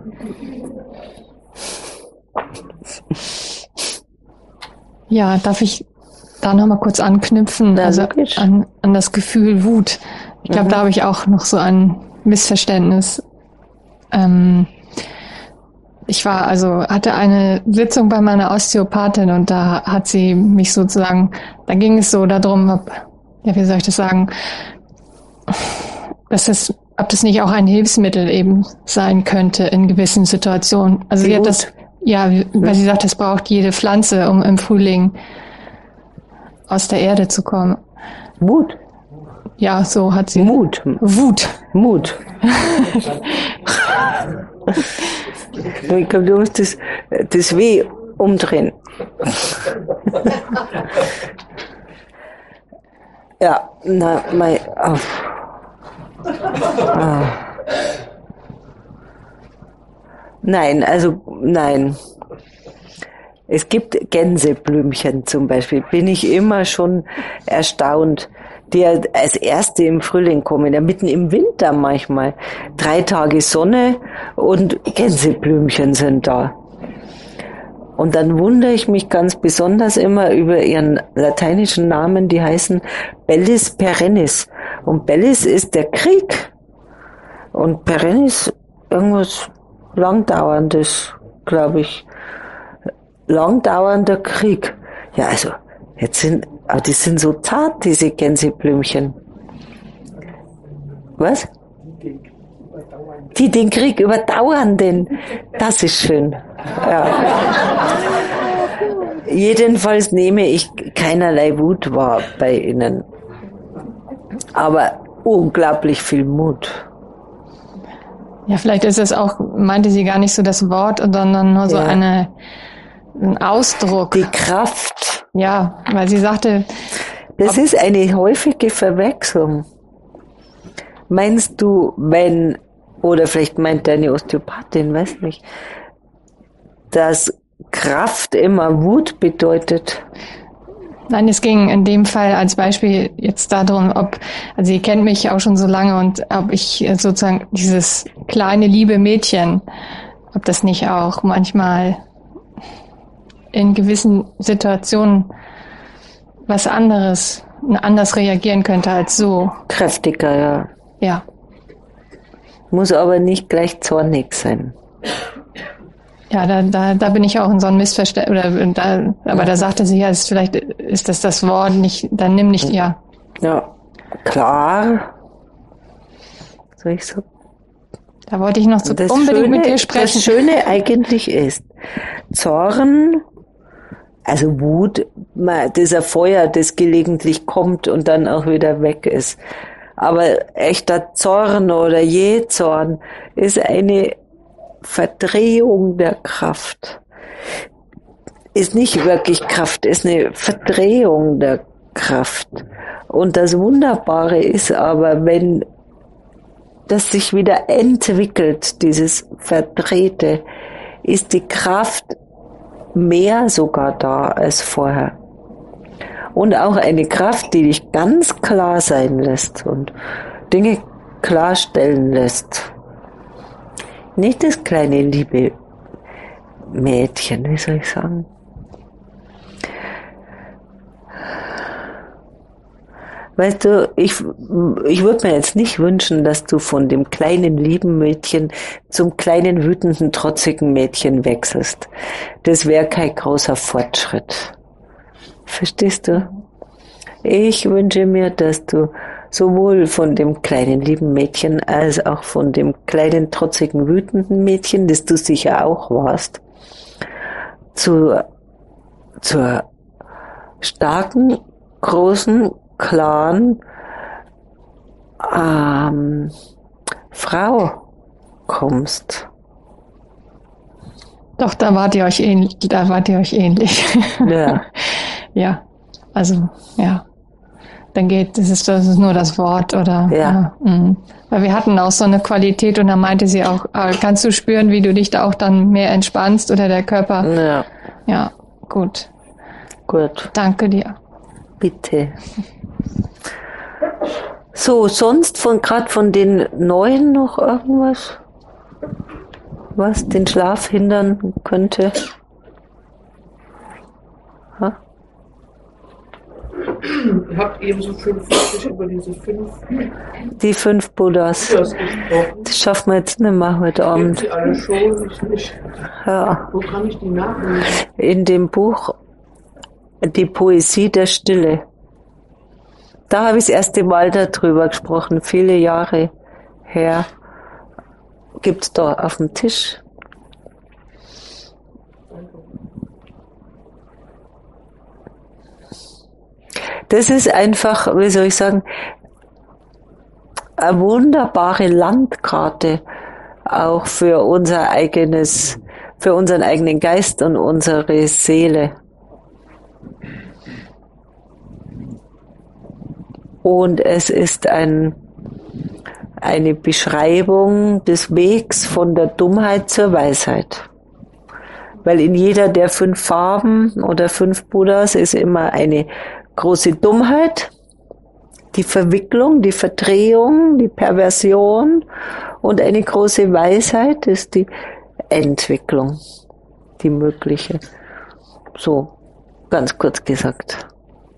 Speaker 9: Ja, darf ich da nochmal kurz anknüpfen,
Speaker 1: Na,
Speaker 9: also
Speaker 1: logisch.
Speaker 9: an, an das Gefühl Wut. Ich glaube,
Speaker 1: Mhm.
Speaker 9: da habe ich auch noch so ein Missverständnis. Ähm, ich war also, hatte eine Sitzung bei meiner Osteopathin und da hat sie mich sozusagen, da ging es so darum, ob, ja, wie soll ich das sagen, dass es, ob das nicht auch ein Hilfsmittel eben sein könnte in gewissen Situationen. Also
Speaker 1: Die
Speaker 9: sie hat
Speaker 1: Wut.
Speaker 9: das, ja, weil sie sagt, es braucht jede Pflanze, um im Frühling aus der Erde zu kommen.
Speaker 1: Wut.
Speaker 9: Ja, so hat sie.
Speaker 1: Mut.
Speaker 9: Wut.
Speaker 1: Mut. Ich glaube, du musst das, das W umdrehen. Ja, na, mein, oh. Ah. Nein, also, nein. Es gibt Gänseblümchen zum Beispiel, bin ich immer schon erstaunt, die ja als erste im Frühling kommen, ja mitten im Winter manchmal. Drei Tage Sonne und Gänseblümchen sind da. Und dann wundere ich mich ganz besonders immer über ihren lateinischen Namen, die heißen Bellis perennis. Und Bellis ist der Krieg. Und perennis irgendwas Langdauerndes, glaube ich. Langdauernder Krieg. Ja, also, jetzt sind Aber die sind so zart, diese Gänseblümchen. Was? Die den Krieg überdauern, denn das ist schön. Ja. Jedenfalls nehme ich keinerlei Wut wahr bei ihnen. Aber unglaublich viel Mut.
Speaker 7: Ja, vielleicht ist es auch, meinte sie gar nicht so das Wort, sondern nur so ja. eine, ein Ausdruck.
Speaker 1: Die Kraft.
Speaker 7: Ja, weil sie sagte...
Speaker 1: Das ist eine häufige Verwechslung. Meinst du, wenn, oder vielleicht meint deine Osteopathin, weiß nicht, dass Kraft immer Wut bedeutet?
Speaker 7: Nein, es ging in dem Fall als Beispiel jetzt darum, ob, also sie kennt mich auch schon so lange und ob ich sozusagen dieses kleine, liebe Mädchen, ob das nicht auch manchmal in gewissen Situationen was anderes, anders reagieren könnte als so.
Speaker 1: Kräftiger, ja.
Speaker 7: Ja.
Speaker 1: Muss aber nicht gleich zornig sein.
Speaker 7: Ja, da, da, da bin ich auch in so ein Missverständnis, oder da, aber da sagte sie ja, ist vielleicht ist das das Wort nicht, dann nimm nicht, ja.
Speaker 1: Ja, klar. Soll ich so?
Speaker 7: Da wollte ich noch so
Speaker 1: das
Speaker 7: unbedingt
Speaker 1: Schöne,
Speaker 7: mit dir sprechen.
Speaker 1: Das Schöne eigentlich ist, Zorn, also Wut, dieser Feuer, das gelegentlich kommt und dann auch wieder weg ist. Aber echter Zorn oder Jähzorn ist eine Verdrehung der Kraft. Ist nicht wirklich Kraft, ist eine Verdrehung der Kraft. Und das Wunderbare ist aber, wenn das sich wieder entwickelt, dieses Verdrehte, ist die Kraft mehr sogar da als vorher. Und auch eine Kraft, die dich ganz klar sein lässt und Dinge klarstellen lässt. Nicht das kleine liebe Mädchen, wie soll ich sagen? Weißt du, ich, ich würde mir jetzt nicht wünschen, dass du von dem kleinen lieben Mädchen zum kleinen wütenden, trotzigen Mädchen wechselst. Das wäre kein großer Fortschritt. Verstehst du? Ich wünsche mir, dass du sowohl von dem kleinen lieben Mädchen als auch von dem kleinen, trotzigen, wütenden Mädchen, das du sicher auch warst, zu, zur starken, großen, klaren ähm, Frau kommst.
Speaker 7: Doch, da wart ihr euch ähnlich, da wart ihr euch ähnlich.
Speaker 1: Ja.
Speaker 7: Ja, also, ja. Dann geht, das ist, das ist nur das Wort, oder?
Speaker 1: Ja.
Speaker 7: ja Weil wir hatten auch so eine Qualität und da meinte sie auch, kannst du spüren, wie du dich da auch dann mehr entspannst oder der Körper?
Speaker 1: Ja.
Speaker 7: Ja, gut.
Speaker 1: Gut.
Speaker 7: Danke dir.
Speaker 1: Bitte. So, sonst von, gerade von den Neuen noch irgendwas, was den Schlaf hindern könnte? Ha?
Speaker 3: Ihr habt eben so fünfundvierzig über diese fünf...
Speaker 1: Die fünf Buddhas. Das schaffen wir jetzt nicht mehr heute Abend.
Speaker 3: Die alle schon, ich nicht.
Speaker 1: Ja.
Speaker 3: Wo kann ich die nachlesen?
Speaker 1: In dem Buch Die Poesie der Stille. Da habe ich das erste Mal darüber gesprochen, viele Jahre her. Gibt's da auf dem Tisch. Das ist einfach, wie soll ich sagen, eine wunderbare Landkarte auch für unser eigenes, für unseren eigenen Geist und unsere Seele. Und es ist ein, eine Beschreibung des Wegs von der Dummheit zur Weisheit. Weil in jeder der fünf Farben oder fünf Buddhas ist immer eine große Dummheit, die Verwicklung, die Verdrehung, die Perversion, und eine große Weisheit ist die Entwicklung, die mögliche. So, ganz kurz gesagt.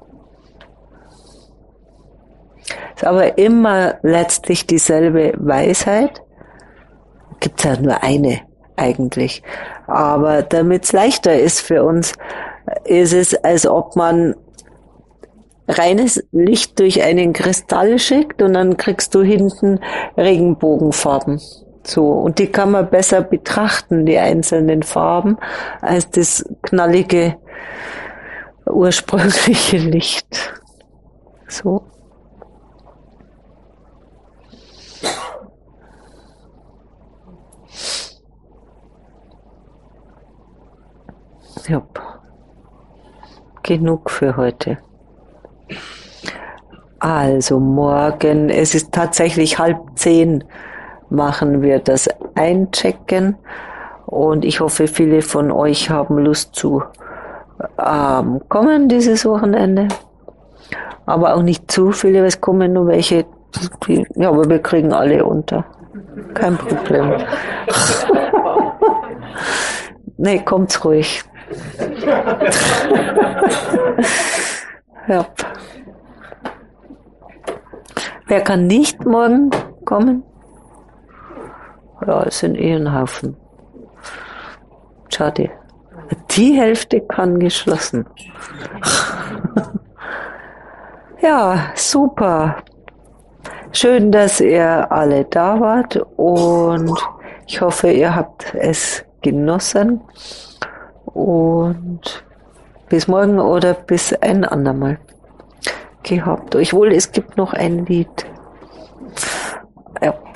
Speaker 1: Ist aber immer letztlich dieselbe Weisheit. Gibt's ja nur eine eigentlich. Aber damit es leichter ist für uns, ist es, als ob man reines Licht durch einen Kristall schickt und dann kriegst du hinten Regenbogenfarben. So. Und die kann man besser betrachten, die einzelnen Farben, als das knallige ursprüngliche Licht. So. Jupp. Genug für heute. Also morgen, es ist tatsächlich halb zehn, machen wir das Einchecken und ich hoffe, viele von euch haben Lust zu ähm, kommen dieses Wochenende. Aber auch nicht zu viele, es kommen nur welche, die, ja, aber wir kriegen alle unter. Kein Problem. Nee, kommt's ruhig. Ja. Wer kann nicht morgen kommen? Ja, es sind eh ein Haufen. Schade. Die Hälfte kann geschlossen. Ja, super. Schön, dass ihr alle da wart und ich hoffe, ihr habt es genossen. Und bis morgen oder bis ein andermal. Gehabt euch wohl, es gibt noch ein Lied. Ja.